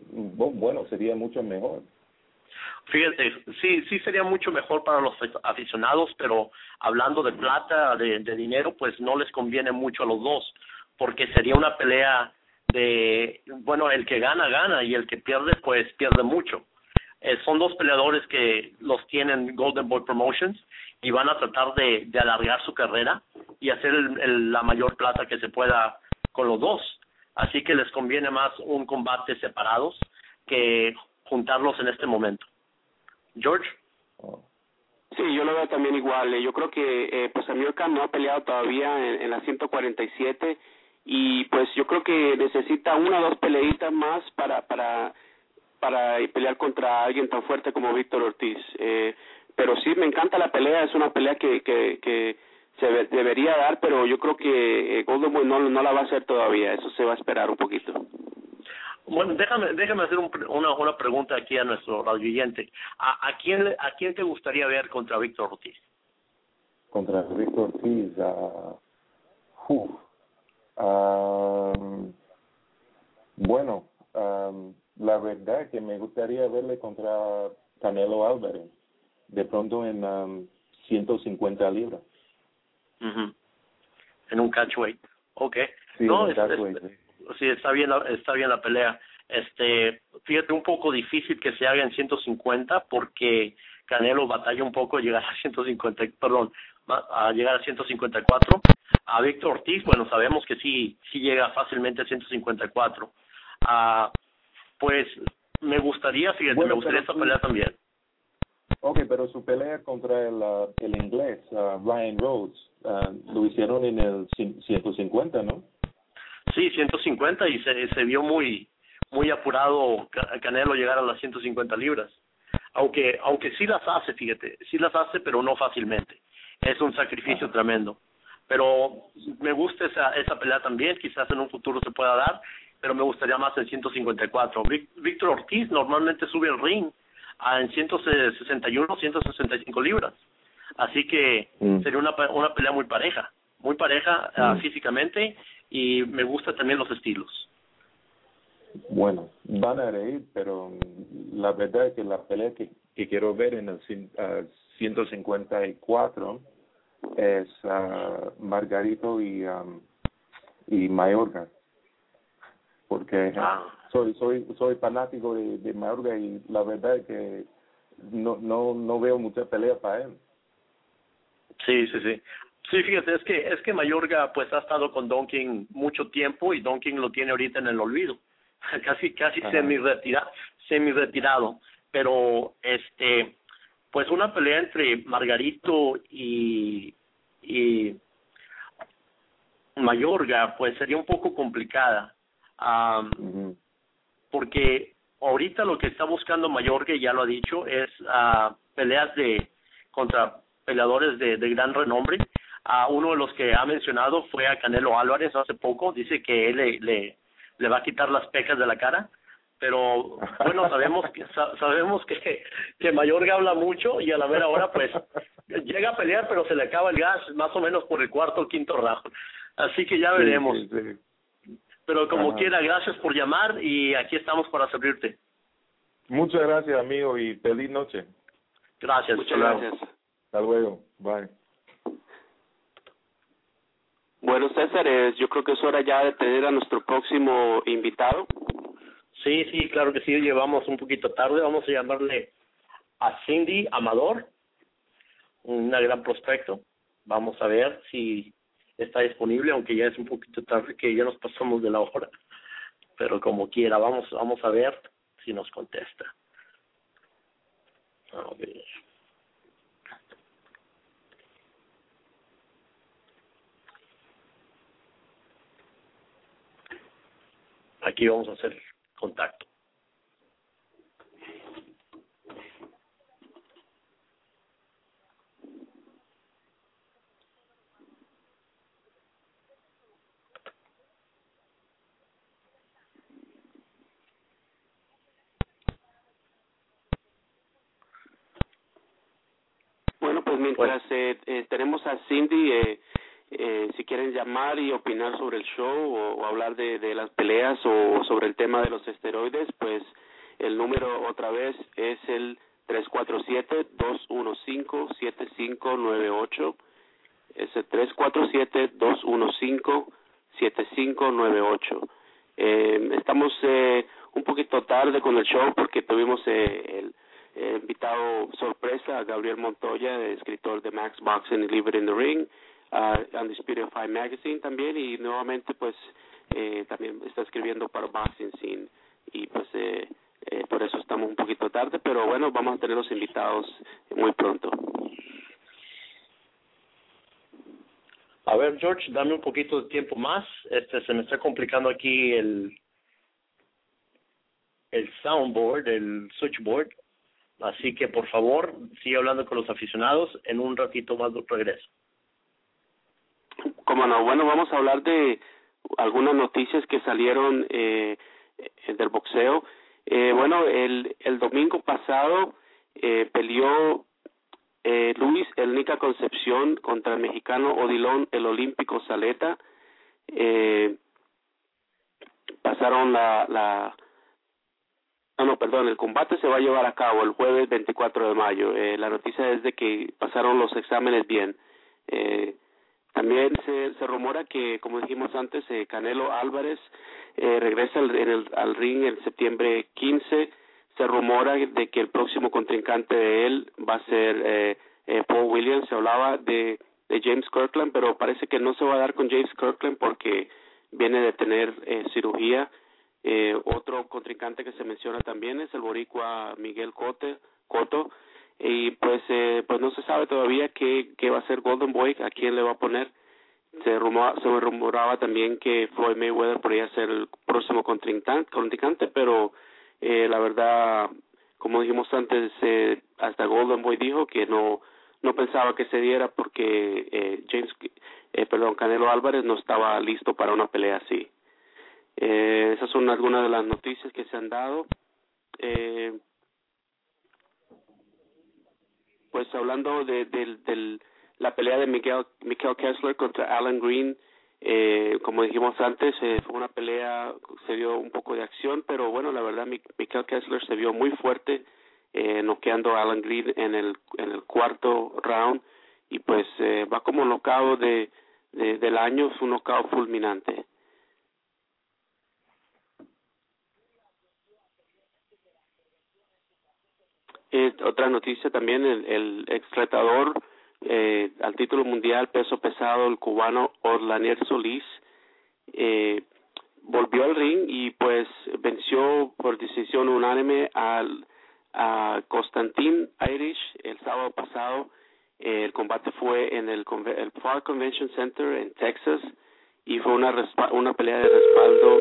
D: bueno, sería mucho mejor.
B: Fíjate, sí, sí sería mucho mejor para los aficionados, pero hablando de plata, de, de dinero, pues no les conviene mucho a los dos, porque sería una pelea de, bueno, el que gana, gana, y el que pierde, pues pierde mucho. Eh, son dos peleadores que los tienen Golden Boy Promotions y van a tratar de, de alargar su carrera y hacer el, el, la mayor plata que se pueda con los dos. Así que les conviene más un combate separados que juntarlos en este momento. George.
C: Sí, yo lo veo también igual. Yo creo que eh, pues Amir Khan no ha peleado todavía en, en la ciento cuarenta y siete y pues yo creo que necesita una o dos peleitas más para para para pelear contra alguien tan fuerte como Víctor Ortiz. Eh, pero sí, me encanta la pelea, es una pelea que que, que se ve, debería dar, pero yo creo que eh, Golden Boy no, no la va a hacer todavía, eso se va a esperar un poquito.
B: Bueno, déjame déjame hacer un, una una pregunta aquí a nuestro radioyente. ¿A, a quién a quién te gustaría ver contra Víctor Ortiz?
D: Contra Víctor Ortiz, uh, uh, um, bueno, um, la verdad que me gustaría verle contra Canelo Álvarez, de pronto en um, ciento cincuenta libras.
B: Uh-huh. En un catchweight. Okay.
D: Sí,
B: no,
D: en un
B: es,
D: catchweight,
B: es,
D: sí.
B: Sí, está bien, la, está bien la pelea. Este, fíjate, un poco difícil que se haga en ciento cincuenta porque Canelo batalla un poco a llegar a ciento cincuenta, perdón, a llegar a ciento cincuenta y cuatro. A Víctor Ortiz, bueno, sabemos que sí, sí llega fácilmente a ciento cincuenta y cuatro. Ah, pues me gustaría, fíjate,
D: bueno,
B: me gustaría esta pelea también.
D: Ok, pero su pelea contra el, uh, el inglés, uh, Ryan Rhodes, uh, lo hicieron en el ciento cincuenta, ¿no?
B: Sí, ciento cincuenta y se, se vio muy muy apurado Canelo llegar a las ciento cincuenta libras. Aunque aunque sí las hace, fíjate, sí las hace, pero no fácilmente. Es un sacrificio
D: Ajá.
B: tremendo. Pero me gusta esa esa pelea también, quizás en un futuro se pueda dar, pero me gustaría más en ciento cincuenta y cuatro. Víctor Ortiz normalmente sube el ring a en ciento sesenta y uno, ciento sesenta y cinco libras. Así que mm. sería una una pelea muy pareja, muy pareja mm. uh, físicamente, y me gustan también los estilos.
D: Bueno, van a reír, pero la verdad es que la pelea que, que quiero ver en el uh, ciento cincuenta y cuatro es uh, Margarito y um, y Mayorga, porque ah. soy soy soy fanático de, de Mayorga y la verdad es que no no no veo mucha pelea para él.
B: Sí, sí, sí. Sí, fíjate, es que es que Mayorga pues ha estado con Don King mucho tiempo y Don King lo tiene ahorita en el olvido. casi casi semi retirado, semi retirado, pero este pues una pelea entre Margarito y y Mayorga pues sería un poco complicada. Um, uh-huh. Porque ahorita lo que está buscando Mayorga, ya lo ha dicho, es uh, peleas de contra peleadores de, de gran renombre. Uh, uno de los que ha mencionado fue a Canelo Álvarez hace poco. Dice que él le, le, le va a quitar las pecas de la cara. Pero bueno, sabemos que sa- sabemos que, que Mayorga habla mucho y a la vera hora pues llega a pelear, pero se le acaba el gas más o menos por el cuarto o quinto round. Así que ya veremos. Sí, sí, sí. Pero como Ajá. quiera, gracias por llamar y aquí estamos para servirte.
D: Muchas gracias, amigo, y feliz noche.
B: Gracias.
C: Muchas gracias.
D: Hasta luego. Bye.
C: Bueno, César, eh, yo creo que es hora ya de tener a nuestro próximo invitado.
B: Sí, sí, claro que sí, llevamos un poquito tarde. Vamos a llamarle a Cindy Amador, una gran prospecto. Vamos a ver si está disponible, aunque ya es un poquito tarde, que ya nos pasamos de la hora. Pero como quiera, vamos vamos a ver si nos contesta. A ver. Aquí vamos a hacer contacto.
C: Bueno, pues mientras eh, eh, tenemos a Cindy, eh, eh, si quieren llamar y opinar sobre el show o, o hablar de, de las peleas o sobre el tema de los esteroides, pues el número otra vez es el tres cuatro siete, dos uno cinco, siete cinco nueve ocho. Es el tres cuatro siete, dos uno cinco, siete cinco nueve ocho. Eh, estamos eh, un poquito tarde con el show porque tuvimos eh, el eh, invitado sorpresa a Gabriel Montoya, escritor de Max Boxing y Leave It in the Ring, uh, Undisputed Fight Magazine también, y nuevamente pues eh, también está escribiendo para Boxing Scene, y pues eh, eh, por eso estamos un poquito tarde, pero bueno, vamos a tener los invitados muy pronto.
B: A ver, George, dame un poquito de tiempo más. Este, se me está complicando aquí el el soundboard, el switchboard. Así que, por favor, sigue hablando con los aficionados. En un ratito más regreso.
C: Como no, bueno, vamos a hablar de algunas noticias que salieron eh, del boxeo. Eh, bueno, el, el domingo pasado eh, peleó Eh, Luis El Nica Concepción contra el mexicano Odilon El Olímpico Saleta. Eh, pasaron la, la no, no, perdón, el combate se va a llevar a cabo el jueves veinticuatro de mayo. Eh, la noticia es de que pasaron los exámenes bien. Eh, también se, se rumora que, como dijimos antes, eh, Canelo Álvarez eh, regresa al, en el, al ring en septiembre quince. Se rumora de que el próximo contrincante de él va a ser eh, eh, Paul Williams. Se hablaba de, de James Kirkland, pero parece que no se va a dar con James Kirkland porque viene de tener eh, cirugía. Eh, otro contrincante que se menciona también es el boricua Miguel Cote, Cotto, y pues eh, pues no se sabe todavía qué, qué va a ser Golden Boy, a quién le va a poner. Se rumoraba, se rumoraba también que Floyd Mayweather podría ser el próximo contrincante, contrincante pero Eh, la verdad, como dijimos antes, eh, hasta Golden Boy dijo que no no pensaba que se diera porque eh, James, eh, perdón, Canelo Álvarez no estaba listo para una pelea así. Eh, esas son algunas de las noticias que se han dado. Eh, pues hablando de, de, de la pelea de Miguel, Miguel Kessler contra Alan Green, Eh, como dijimos antes, eh, fue una pelea, se dio un poco de acción, pero bueno, la verdad, Miguel Kessler se vio muy fuerte, eh, noqueando a Alan Green en el en el cuarto round, y pues eh, va como knockout de, de del año, es un knockout fulminante. Eh, otra noticia también, el, el ex retador eh, al título mundial peso pesado, el cubano Orlanier Solís, eh, volvió al ring y pues venció por decisión unánime al a Constantin Irish el sábado pasado. Eh, el combate fue en el, el Park Convention Center en Texas y fue una respa- una pelea de respaldo.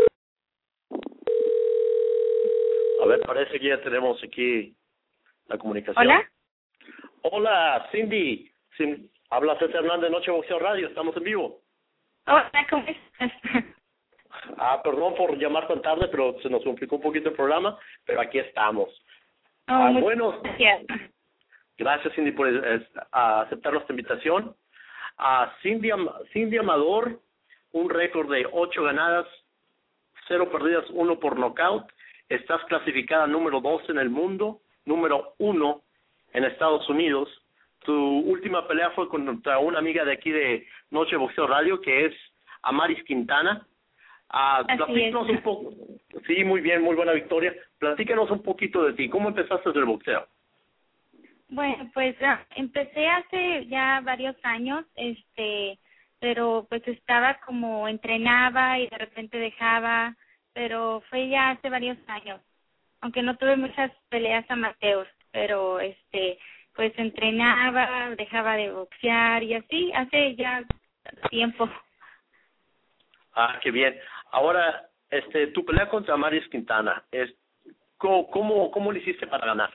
B: A ver, parece que ya tenemos aquí la comunicación.
E: Hola.
B: Hola, Cindy. Sim, habla César Hernández de Noche Boxeo Radio. Estamos en vivo.
E: Hola, ¿cómo estás?
B: Ah, perdón por llamar tan tarde, pero se nos complicó un poquito el programa, pero aquí estamos.
E: Oh,
B: ah,
E: muchas
B: bueno,
E: gracias.
B: Gracias, Cindy, por eh, aceptar nuestra invitación. A Cindy, Cindy Amador, un récord de ocho ganadas, cero perdidas, uno por nocaut. Estás clasificada número dos en el mundo, número uno en Estados Unidos. Tu última pelea fue contra una amiga de aquí de Noche Boxeo Radio, que es Amaris Quintana. Ah, platícanos un poco. Sí, muy bien, muy buena victoria. Platícanos un poquito de ti. ¿Cómo empezaste el boxeo?
E: Bueno, pues ah, empecé hace ya varios años, este, pero pues estaba como entrenaba y de repente dejaba, pero fue ya hace varios años, aunque no tuve muchas peleas amateurs, pero este, pues entrenaba, dejaba de boxear y así hace ya tiempo.
B: Ah, qué bien. Ahora, este, tu pelea contra Amaris Quintana, es, ¿cómo, cómo, cómo le hiciste para ganar?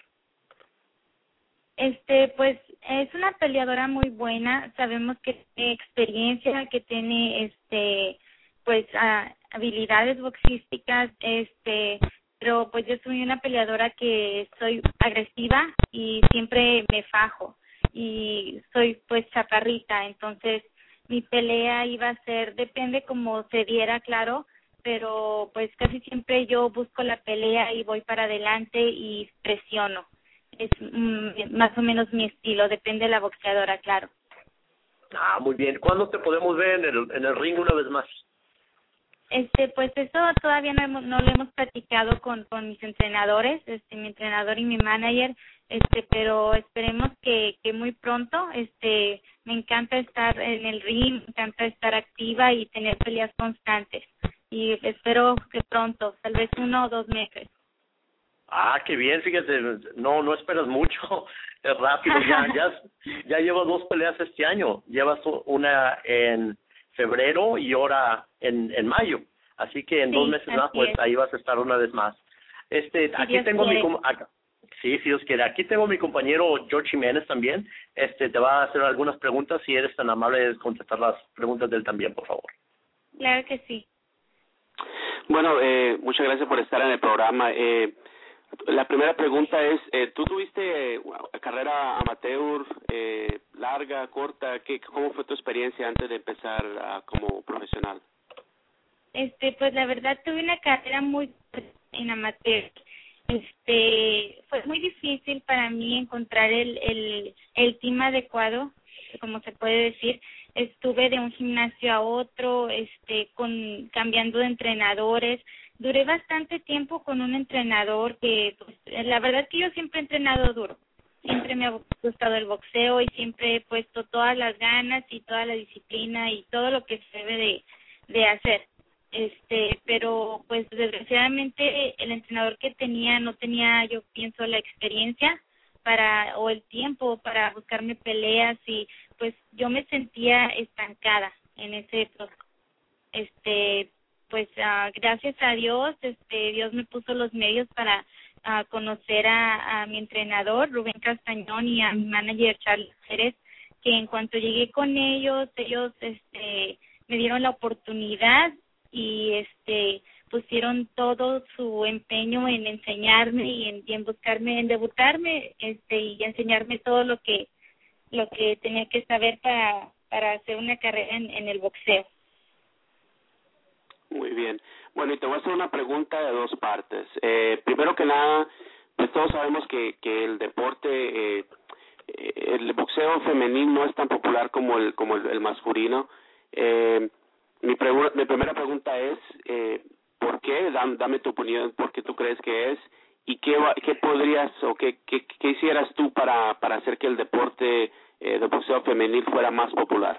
E: Este, pues es una peleadora muy buena. Sabemos que tiene experiencia, que tiene, este, pues uh, habilidades boxísticas, este, pero pues yo soy una peleadora que soy agresiva y siempre me fajo y soy pues chaparrita, entonces mi pelea iba a ser, depende como se diera, claro, pero pues casi siempre yo busco la pelea y voy para adelante y presiono. Es mm, más o menos mi estilo, depende de la boxeadora, claro.
B: Ah, muy bien. ¿Cuándo te podemos ver en el, en el ring una vez más?
E: Este, pues eso todavía no, hemos, no lo hemos platicado con, con mis entrenadores, este, mi entrenador y mi manager, este, pero esperemos que, que muy pronto, este, me encanta estar en el ring, me encanta estar activa y tener peleas constantes, y espero que pronto, tal vez uno o dos meses.
B: Ah, qué bien, fíjate, no, no esperas mucho, es rápido, ya, ya, ya llevas dos peleas este año, llevas una en febrero y ahora en, en mayo, así que en sí, dos meses más, pues es. Ahí vas a estar una vez más. Este, si aquí Dios tengo quiere. mi, acá, sí, si Dios quiere, aquí tengo mi compañero George Jiménez también, este, te va a hacer algunas preguntas, si eres tan amable de contestar las preguntas de él también, por favor.
E: Claro que sí.
C: Bueno, eh, muchas gracias por estar en el programa. Eh, La primera pregunta es, eh, ¿tú tuviste eh, carrera amateur, eh, larga, corta? ¿Qué, ¿Cómo fue tu experiencia antes de empezar uh, como profesional?
E: Este, pues la verdad tuve una carrera muy en amateur. Este, fue muy difícil para mí encontrar el, el, el team adecuado, como se puede decir. Estuve de un gimnasio a otro, este, con cambiando de entrenadores. Duré bastante tiempo con un entrenador que, pues, la verdad es que yo siempre he entrenado duro. Siempre me ha gustado el boxeo y siempre he puesto todas las ganas y toda la disciplina y todo lo que se debe de, de hacer. Este, pero pues desgraciadamente el entrenador que tenía no tenía, yo pienso, la experiencia para o el tiempo para buscarme peleas y pues yo me sentía estancada en ese proceso. Este, pues uh, gracias a Dios, este Dios me puso los medios para uh, conocer a, a mi entrenador Rubén Castañón y a mi manager Charles Pérez, que en cuanto llegué con ellos, ellos este me dieron la oportunidad y este pusieron todo su empeño en enseñarme y en, y en buscarme, en debutarme, este y enseñarme todo lo que lo que tenía que saber para para hacer una carrera en, en el boxeo.
C: Muy bien. Bueno, y te voy a hacer una pregunta de dos partes. Eh, primero que nada, pues todos sabemos que, que el deporte, eh, el boxeo femenino no es tan popular como el como el, el masculino. Eh, mi, pregu- mi primera pregunta es, eh, ¿por qué? Dame, dame tu opinión, ¿por qué tú crees que es? ¿Y qué, qué podrías o qué, qué, qué hicieras tú para, para hacer que el deporte eh, de boxeo femenil fuera más popular?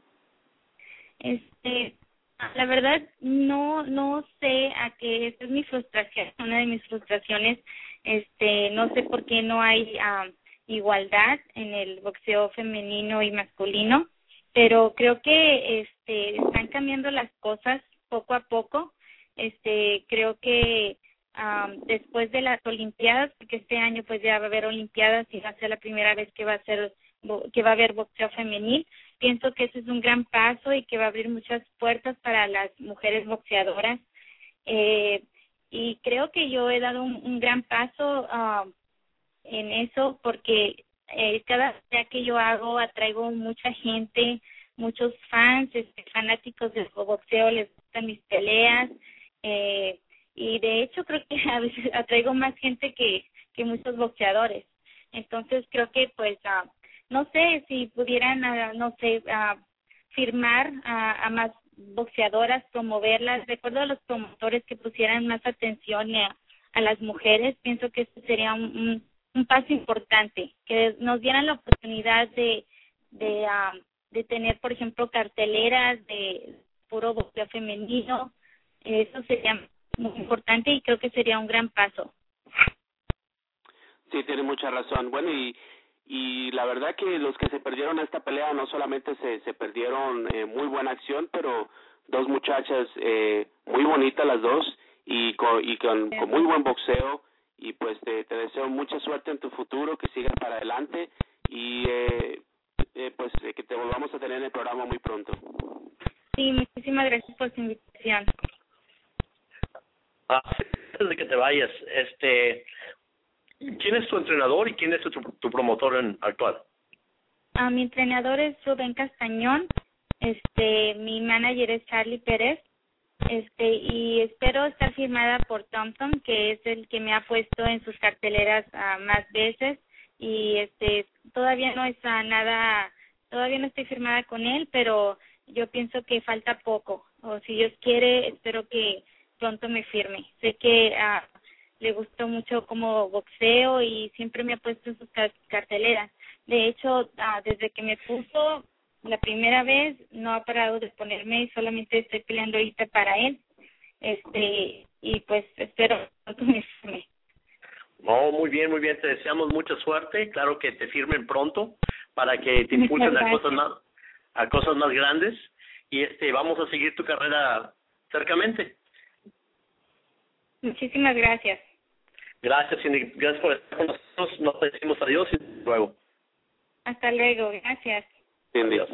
E: Este... La verdad, no no sé a qué, esta es mi frustración, una de mis frustraciones, este, no sé por qué no hay um, igualdad en el boxeo femenino y masculino, pero creo que este están cambiando las cosas poco a poco. Este, creo que um, después de las Olimpiadas, porque este año pues ya va a haber Olimpiadas y va a ser la primera vez que va a ser que va a haber boxeo femenil. Pienso que ese es un gran paso y que va a abrir muchas puertas para las mujeres boxeadoras. Eh, y creo que yo he dado un, un gran paso uh, en eso porque eh, cada día que yo hago atraigo mucha gente, muchos fans, este, fanáticos del boxeo, les gustan mis peleas. Eh, y de hecho creo que a veces atraigo más gente que, que muchos boxeadores. Entonces creo que pues... Uh, No sé si pudieran, uh, no sé, uh, firmar uh, a más boxeadoras, promoverlas. Recuerdo a los promotores que pusieran más atención a, a las mujeres. Pienso que este sería un, un, un paso importante, que nos dieran la oportunidad de de, uh, de tener, por ejemplo, carteleras de puro boxeo femenino. Eso sería muy importante y creo que sería un gran paso.
C: Sí, tiene mucha razón. Bueno, y Y la verdad que los que se perdieron esta pelea no solamente se, se perdieron eh, muy buena acción, pero dos muchachas eh, muy bonitas las dos y con, y con, con muy buen boxeo. Y pues te, te deseo mucha suerte en tu futuro, que sigas para adelante y eh, eh, pues eh, que te volvamos a tener en el programa muy pronto.
E: Sí, muchísimas gracias por su invitación.
B: Ah, antes de que te vayas, este... ¿quién es tu entrenador y quién es tu, tu promotor en actual?
E: Uh, mi entrenador es Rubén Castañón. Este, mi manager es Charlie Pérez. Este, y espero estar firmada por Thompson, que es el que me ha puesto en sus carteleras uh, más veces, y este, todavía no está nada, todavía no estoy firmada con él, pero yo pienso que falta poco, o si Dios quiere, espero que pronto me firme. Sé que uh, le gustó mucho como boxeo y siempre me ha puesto en sus carteleras. De hecho, uh, desde que me puso la primera vez, no ha parado de ponerme y solamente estoy peleando ahorita para él. Este, y pues espero que me firme.
B: Oh, muy bien, muy bien. Te deseamos mucha suerte. Claro que te firmen pronto para que te impulsen a cosas más, a cosas más grandes. Y este, vamos a seguir tu carrera cercamente.
E: Muchísimas gracias.
B: Gracias, Cindy. Gracias por estar con nosotros. Nos decimos adiós y luego.
E: Hasta luego. Gracias.
B: Adiós.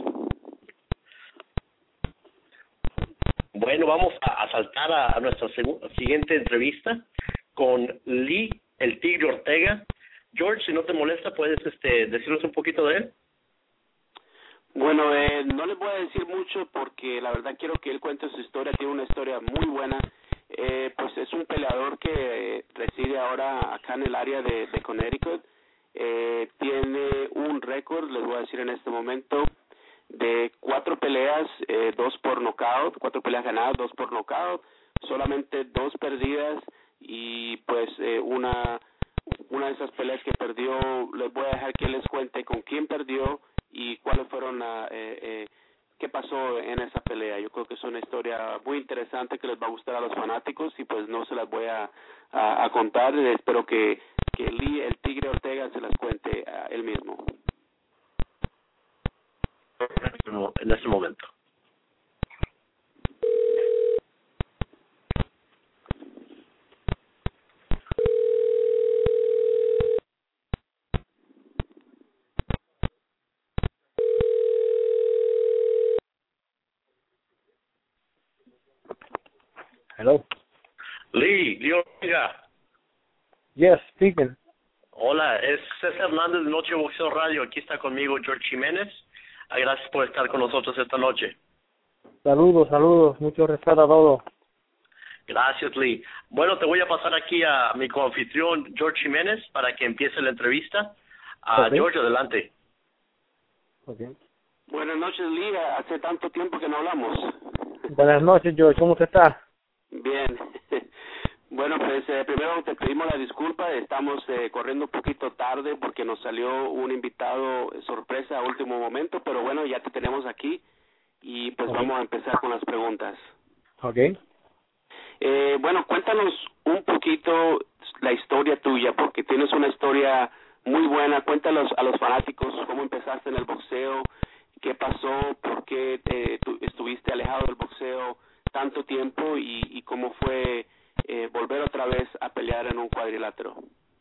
B: Bueno, vamos a, a saltar a, a nuestra segu- siguiente entrevista con Lee, el Tigre Ortega. George, si no te molesta, ¿puedes este, decirnos un poquito de él?
C: Bueno, eh, no les voy a decir mucho porque la verdad quiero que él cuente su historia. Tiene una historia muy buena. Eh, pues es un peleador que eh, reside ahora acá en el área de, de Connecticut. Eh, tiene un récord, les voy a decir en este momento, de cuatro peleas, eh, dos por nocaut, cuatro peleas ganadas, dos por nocaut, solamente dos perdidas y pues eh, una una de esas peleas que perdió, les voy a dejar que les cuente con quién perdió y cuáles fueron la, eh, eh, qué pasó en esa pelea. Yo creo que es una historia muy interesante que les va a gustar a los fanáticos y pues no se las voy a, a, a contar. Espero que, que Lee, el Tigre Ortega, se las cuente a él mismo.
B: En este momento.
F: Hello.
B: Lee, Lee Ortega.
F: Yes, speaking.
B: Hola, es César Hernández de Noche Boxeo Radio. Aquí está conmigo George Jiménez. Ah, gracias por estar con nosotros esta noche.
F: Saludos, saludos. Mucho respeto a todos.
B: Gracias, Lee. Bueno, te voy a pasar aquí a mi coanfitrión George Jiménez para que empiece la entrevista. Uh,
F: Okay.
B: George, adelante.
F: Okay.
C: Buenas noches, Lee. Hace tanto tiempo que no hablamos.
F: Buenas noches, George. ¿Cómo usted está?
C: Bien. Bueno, pues eh, primero te pedimos la disculpa. Estamos eh, corriendo un poquito tarde porque nos salió un invitado sorpresa a último momento, pero bueno, ya te tenemos aquí y pues
F: Okay.
C: vamos a empezar con las preguntas.
F: Okay.
C: Eh, bueno, cuéntanos un poquito la historia tuya, porque tienes una historia muy buena. Cuéntanos a los fanáticos cómo empezaste en el boxeo, qué pasó, por qué te, tú estuviste alejado del boxeo tanto tiempo y, y cómo fue eh, volver otra vez a pelear en un cuadrilátero.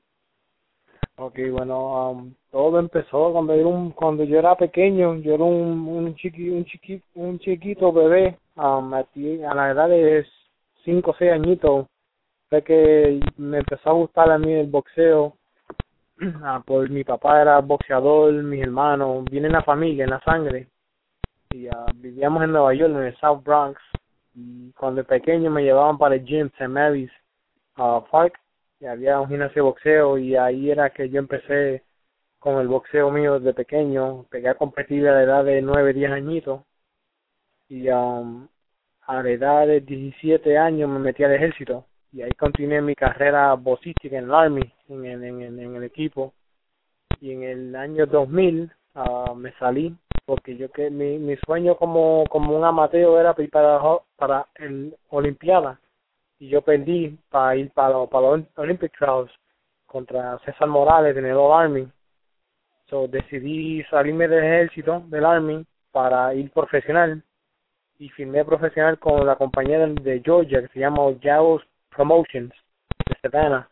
F: Okay, bueno, um, todo empezó cuando yo, era un, cuando yo era pequeño. Yo era un, un, chiqui, un, chiqui, un chiquito bebé, um, a, ti, a la edad de cinco o seis añitos. Fue que me empezó a gustar a mí el boxeo. Ah, pues mi papá era boxeador, mis hermanos, viene en la familia, en la sangre. Y uh, vivíamos en Nueva York, en el South Bronx. Y cuando pequeño me llevaban para el gym, Saint Mary's uh, Park, y había un gimnasio de boxeo, y ahí era que yo empecé con el boxeo mío desde pequeño. Pegué a competir a la edad de nueve, diez añitos. Y um, a la edad de diecisiete años me metí al ejército. Y ahí continué mi carrera boxística en el Army, en, en, en, en el equipo. Y en el año dos mil uh, me salí, porque yo que mi, mi sueño como, como un amateur era ir para, para el Olimpiada. Y yo perdí para ir para, para los Olympic Trials contra César Morales en el Army. So, decidí salirme del ejército, del Army, para ir profesional. Y firmé profesional con la compañía de, de Georgia, que se llama Jaws Promotions, de Savannah.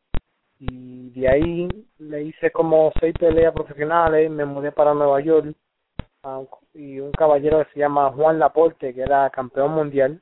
F: Y de ahí le hice como seis peleas profesionales, me mudé para Nueva York. Uh, y un caballero que se llama Juan Laporte, que era campeón mundial,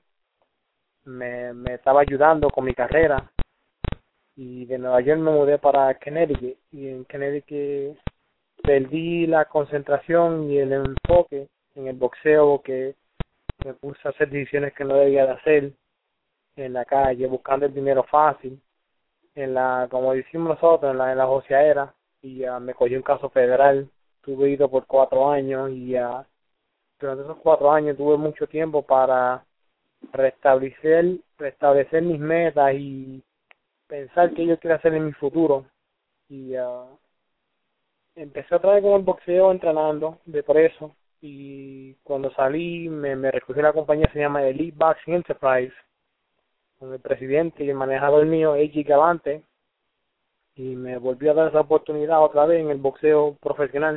F: me, me estaba ayudando con mi carrera. Y de Nueva York me mudé para Connecticut. Y en Connecticut perdí la concentración y el enfoque en el boxeo, que me puse a hacer decisiones que no debía de hacer en la calle, buscando el dinero fácil, en la, como decimos nosotros, en la, en la joseadera, y uh, me cogí un caso federal. Tuve ido por cuatro años y uh, durante esos cuatro años tuve mucho tiempo para restablecer, restablecer mis metas y pensar qué yo quiero hacer en mi futuro. Y uh, empecé otra vez con el boxeo entrenando de preso, y cuando salí me, me recogí a la compañía que se llama Elite Boxing Enterprise, con el presidente y el manejador mío, A J Galante, y me volvió a dar esa oportunidad otra vez en el boxeo profesional.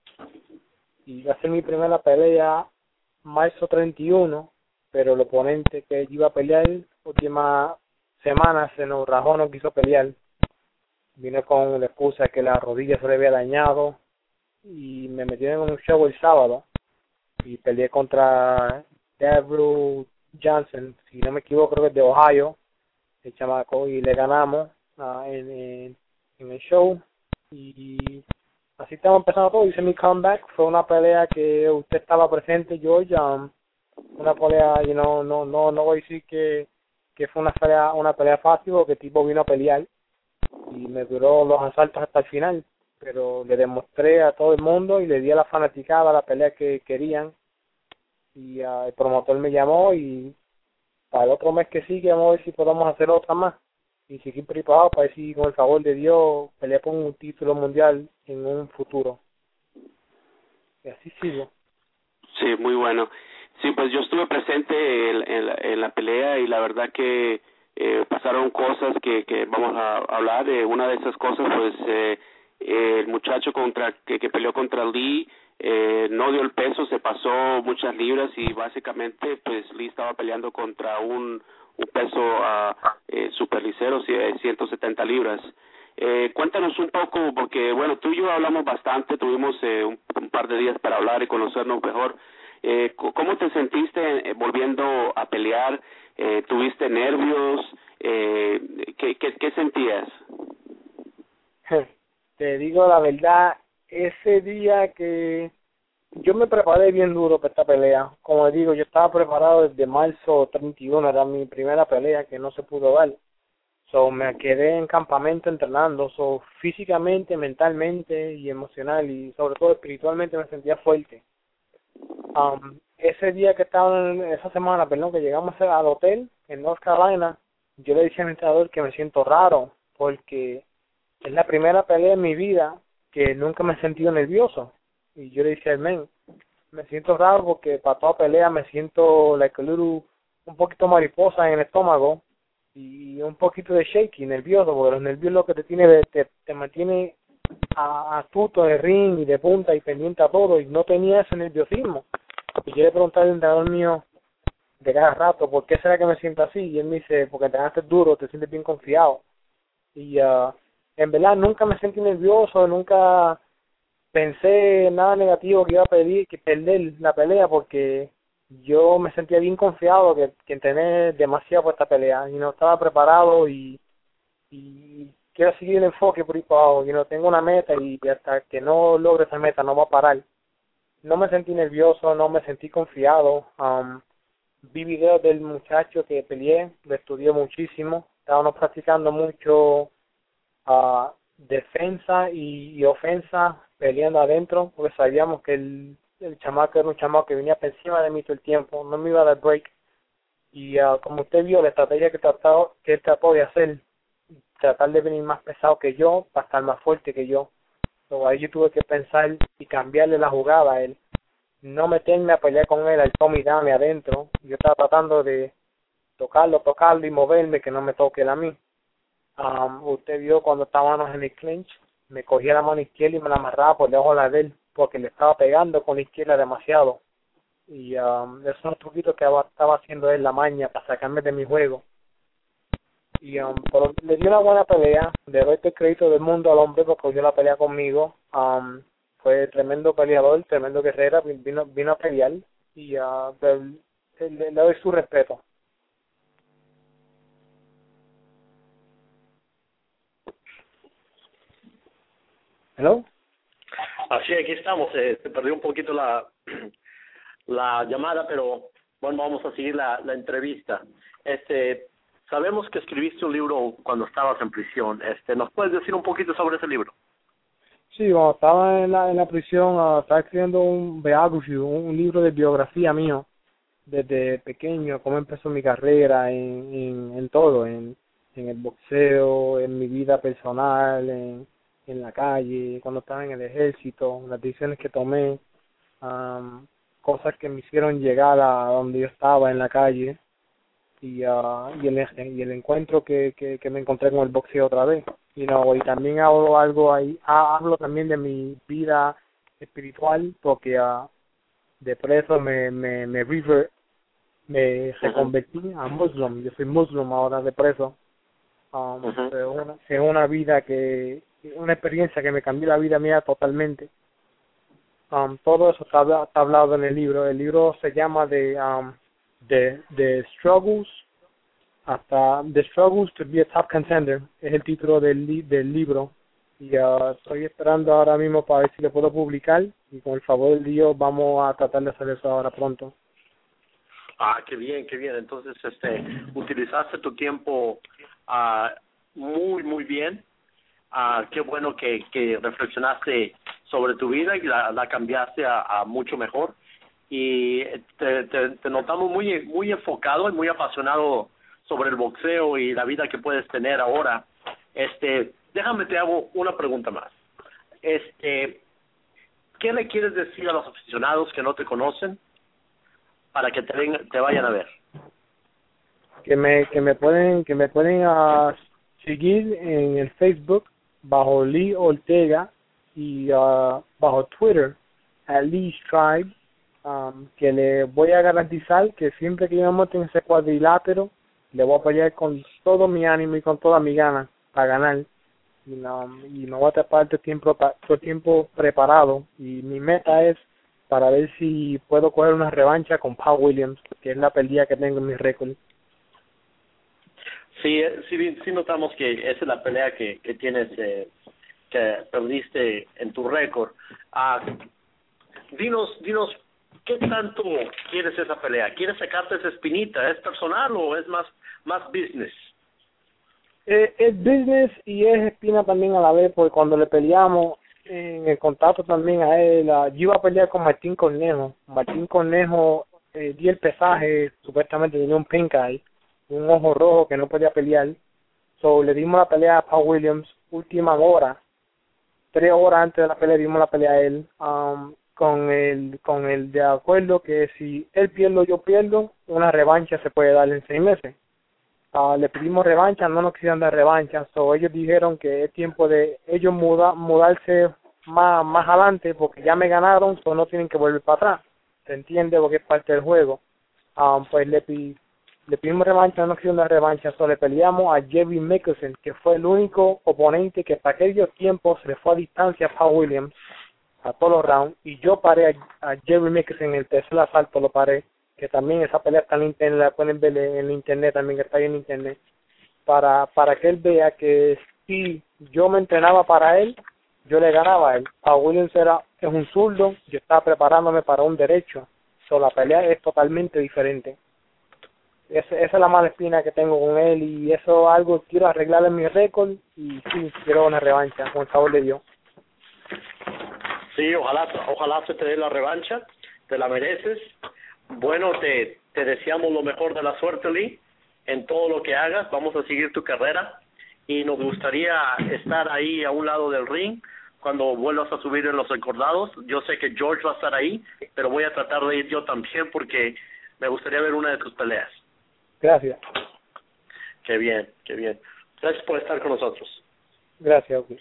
F: Y iba a ser mi primera pelea marzo treinta y uno, pero el oponente que iba a pelear última semana se nos rajó, no quiso pelear. Vino con la excusa que la rodilla se le había dañado, y me metieron en un show el sábado y peleé contra Devereaux Johnson, si no me equivoco, creo que es de Ohio, el chamaco, y le ganamos uh, en, en, en el show. Y así estamos empezando todo. Hice mi comeback. Fue una pelea que usted estaba presente, George. Um, una pelea, you know, no no no voy a decir que, que fue una pelea una pelea fácil, porque el tipo vino a pelear y me duró los asaltos hasta el final, pero le demostré a todo el mundo y le di a la fanaticada la pelea que querían. Y uh, el promotor me llamó, y para el otro mes que sigue vamos a ver si podemos hacer otra más y seguir preparado para ver si con el favor de Dios pelear por un título mundial en un futuro. Y así sigo.
C: Sí, muy bueno. Sí, pues yo estuve presente en, en, la, en la pelea, y la verdad que eh, pasaron cosas que, que vamos a hablar. De una de esas cosas, pues eh, el muchacho contra que, que peleó contra Lee eh, no dio el peso, se pasó muchas libras, y básicamente pues Lee estaba peleando contra un, un peso uh, eh, super ligero, ciento setenta libras. Eh, cuéntanos un poco, porque bueno, tú y yo hablamos bastante, tuvimos eh, un, un par de días para hablar y conocernos mejor. Eh, ¿Cómo te sentiste eh, volviendo a pelear? Eh, ¿Tuviste nervios? Eh, ¿qué, qué, ¿Qué sentías?
F: Te digo la verdad, ese día que yo me preparé bien duro para esta pelea, como digo, yo estaba preparado desde marzo treinta y uno, era mi primera pelea que no se pudo dar. So, me quedé en campamento entrenando, so, físicamente, mentalmente y emocional, y sobre todo espiritualmente me sentía fuerte. Um, ese día que estaba, en esa semana, perdón, que llegamos al hotel en North Carolina, yo le dije al entrenador que me siento raro, porque es la primera pelea en mi vida que nunca me he sentido nervioso. Y yo le dije al men, me siento raro porque para toda pelea me siento like a little, un poquito mariposa en el estómago, y un poquito de shaky, nervioso, porque los nervios lo que te tiene, te, te mantiene astuto de ring y de punta y pendiente a todo, y no tenía ese nerviosismo. Y yo le pregunté al entrenador mío de cada rato, ¿por qué será que me siento así? Y él me dice, porque entrenaste duro, te sientes bien confiado. Y uh, en verdad nunca me sentí nervioso, nunca pensé nada negativo que iba a pedir, que perder la pelea, porque yo me sentía bien confiado que, que entrené demasiado por esta pelea y no estaba preparado, y, y quiero seguir el enfoque por ahí para abajo. Yo no tengo una meta, y hasta que no logre esa meta no va a parar. No me sentí nervioso, no me sentí confiado. Um, vi videos del muchacho que peleé, lo estudié muchísimo. Estábamos practicando mucho uh, defensa y, y ofensa, peleando adentro, porque sabíamos que el, el chamaco era un chamaco que venía por encima de mí todo el tiempo, no me iba a dar break. Y uh, como usted vio, la estrategia que, tratado, que él trató de hacer, tratar de venir más pesado que yo para estar más fuerte que yo. So, ahí yo tuve que pensar y cambiarle la jugada a él, no meterme a pelear con él al Tommy Dame adentro. Yo estaba tratando de tocarlo, tocarlo y moverme, que no me toque él a mí. Um, usted vio cuando estábamos en el clinch, me cogía la mano izquierda y me la amarraba por debajo de la de él, porque le estaba pegando con la izquierda demasiado. Y um, esos son los truquitos que estaba haciendo él, la maña, para sacarme de mi juego. Y um, pero le di una buena pelea, le doy el crédito del mundo al hombre porque cogió la pelea conmigo. Um, fue tremendo peleador, tremendo guerrero, vino, vino a pelear, y uh, le, le, le doy su respeto. ¿Hello?
B: Así, aquí estamos. Eh, te perdí un poquito la la llamada, pero bueno, vamos a seguir la, la entrevista. Este, sabemos que escribiste un libro cuando estabas en prisión. Este, ¿nos puedes decir un poquito sobre ese libro?
F: Sí, cuando estaba en la, en la prisión, uh, estaba escribiendo un biography, un, un libro de biografía mío, desde pequeño, cómo empezó mi carrera en, en, en todo, en, en el boxeo, en mi vida personal, en, en la calle, cuando estaba en el ejército, las decisiones que tomé, um, cosas que me hicieron llegar a donde yo estaba en la calle, y uh, y el y el encuentro que, que que me encontré con el boxeo otra vez, y you know, y también hablo algo ahí hablo también de mi vida espiritual, porque uh, de preso me me me revert, me reconvertí a muslim. Yo soy muslim ahora de preso. um,
B: uh-huh.
F: es una es una vida que una experiencia que me cambió la vida mía totalmente. Um, todo eso está, está hablado en el libro. El libro se llama de um, The, the Struggles, hasta The Struggles to be a Top Contender, es el título del, li del libro, y uh, estoy esperando ahora mismo para ver si lo puedo publicar, y con el favor de Dios vamos a tratar de hacer eso ahora pronto.
B: Ah, qué bien, qué bien. Entonces, este, utilizaste tu tiempo uh, muy, muy bien. Uh, qué bueno que, que reflexionaste sobre tu vida y la, la cambiaste a, a mucho mejor. Y te, te, te notamos muy muy enfocado y muy apasionado sobre el boxeo y la vida que puedes tener ahora. Este, déjame te hago una pregunta más. Este, ¿qué le quieres decir a los aficionados que no te conocen para que te, vengan, te vayan a ver?
F: Que me que me pueden que me pueden uh, seguir en el Facebook bajo Lee Ortega y uh, bajo Twitter at Lee's Tribe. Um, que le voy a garantizar que siempre que yo me monte en ese cuadrilátero, le voy a pelear con todo mi ánimo y con toda mi gana para ganar. Y no, y no voy a tapar todo el tiempo, todo el tiempo preparado. Y mi meta es para ver si puedo coger una revancha con Paul Williams, que es la pelea que tengo en mi récord.
B: Sí, sí, sí notamos que esa es la pelea que, que tienes, eh, que perdiste en tu récord. Ah, dinos, dinos, ¿qué tanto quieres esa pelea? ¿Quieres sacarte esa espinita? ¿Es personal o es más más business?
F: Eh, es business y es espina también a la vez, porque cuando le peleamos, en el contacto también a él, uh, yo iba a pelear con Martín Cornejo. Martín Cornejo eh, dio el pesaje, supuestamente tenía un pink eye, un ojo rojo que no podía pelear. So le dimos la pelea a Paul Williams, última hora, tres horas antes de la pelea dimos la pelea a él. Um, con el con el de acuerdo que si él pierde o yo pierdo, una revancha se puede dar en seis meses. Uh, le pedimos revancha, no nos quisieron dar revancha, so ellos dijeron que es tiempo de ellos muda, mudarse más más adelante porque ya me ganaron, so no tienen que volver para atrás. ¿Se entiende? Porque es parte del juego. Um, pues le, le pedimos revancha, no nos quisieron dar revancha, so le peleamos a Jerry Mickelson, que fue el único oponente que para aquellos tiempos se le fue a distancia a Paul Williams a todos los rounds, y yo paré a, a Jerry Mickelson en el tercer asalto, lo paré, que también esa pelea está en internet, la pueden ver en internet también, que está ahí en internet, para para que él vea que si yo me entrenaba para él, yo le ganaba a él. A Williams era, es un zurdo, yo estaba preparándome para un derecho, so la pelea es totalmente diferente. Esa, esa es la mala espina que tengo con él, y eso es algo que quiero arreglar en mi récord, y sí, quiero una revancha, con el favor de Dios.
B: Sí, ojalá, ojalá se te dé la revancha, te la mereces. Bueno, te, te deseamos lo mejor de la suerte, Lee, en todo lo que hagas. Vamos a seguir tu carrera y nos gustaría estar ahí a un lado del ring cuando vuelvas a subir en los recordados. Yo sé que George va a estar ahí, pero voy a tratar de ir yo también porque me gustaría ver una de tus peleas.
F: Gracias.
B: Qué bien, qué bien. Gracias por estar con nosotros.
F: Gracias, okay.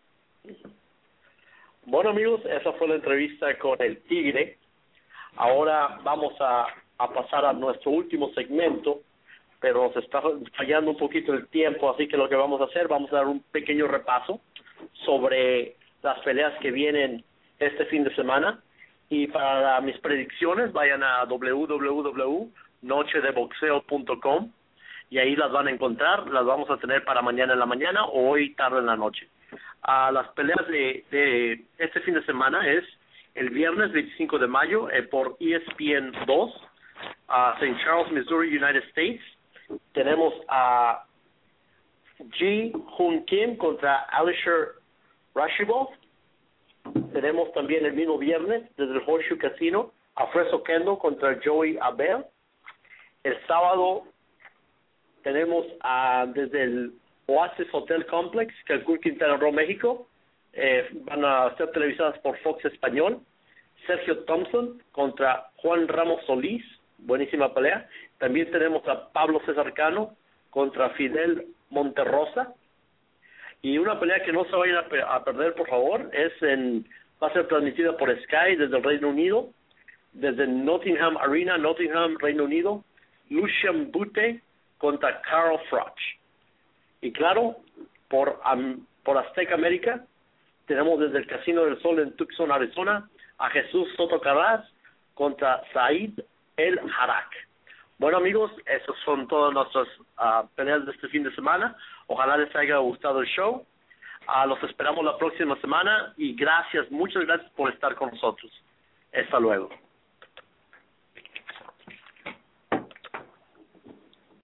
B: Bueno, amigos, esa fue la entrevista con el Tigre. Ahora vamos a, a pasar a nuestro último segmento, pero nos está fallando un poquito el tiempo, así que lo que vamos a hacer, vamos a dar un pequeño repaso sobre las peleas que vienen este fin de semana. Y para mis predicciones, vayan a w w w punto noche de boxeo punto com y ahí las van a encontrar. Las vamos a tener para mañana en la mañana o hoy tarde en la noche. Uh, las peleas de, de este fin de semana es el viernes veinticinco de mayo eh, por E S P N dos, a Saint Charles, Missouri, United States. Tenemos a Ji Hoon Kim contra Alisher Rashibov. Tenemos también el mismo viernes desde el Horseshoe Casino a Freso Kendo contra Joey Abel. El sábado tenemos a, desde el Oasis Hotel Complex, Cancún, Quintana Roo, México. Eh, van a ser televisadas por Fox Español. Sergio Thompson contra Juan Ramos Solís, buenísima pelea. También tenemos a Pablo César Cano contra Fidel Monterrosa. Y una pelea que no se vayan a, pe- a perder, por favor, es en va a ser transmitida por Sky desde el Reino Unido, desde Nottingham Arena, Nottingham, Reino Unido. Lucian Bute contra Carl Froch. Y claro, por um, por Azteca América tenemos desde el Casino del Sol en Tucson, Arizona, a Jesús Soto Carrás contra Said El Harak. Bueno, amigos, esos son todas nuestras uh, peleas de este fin de semana. Ojalá les haya gustado el show. Uh, los esperamos la próxima semana y gracias, muchas gracias por estar con nosotros. Hasta luego.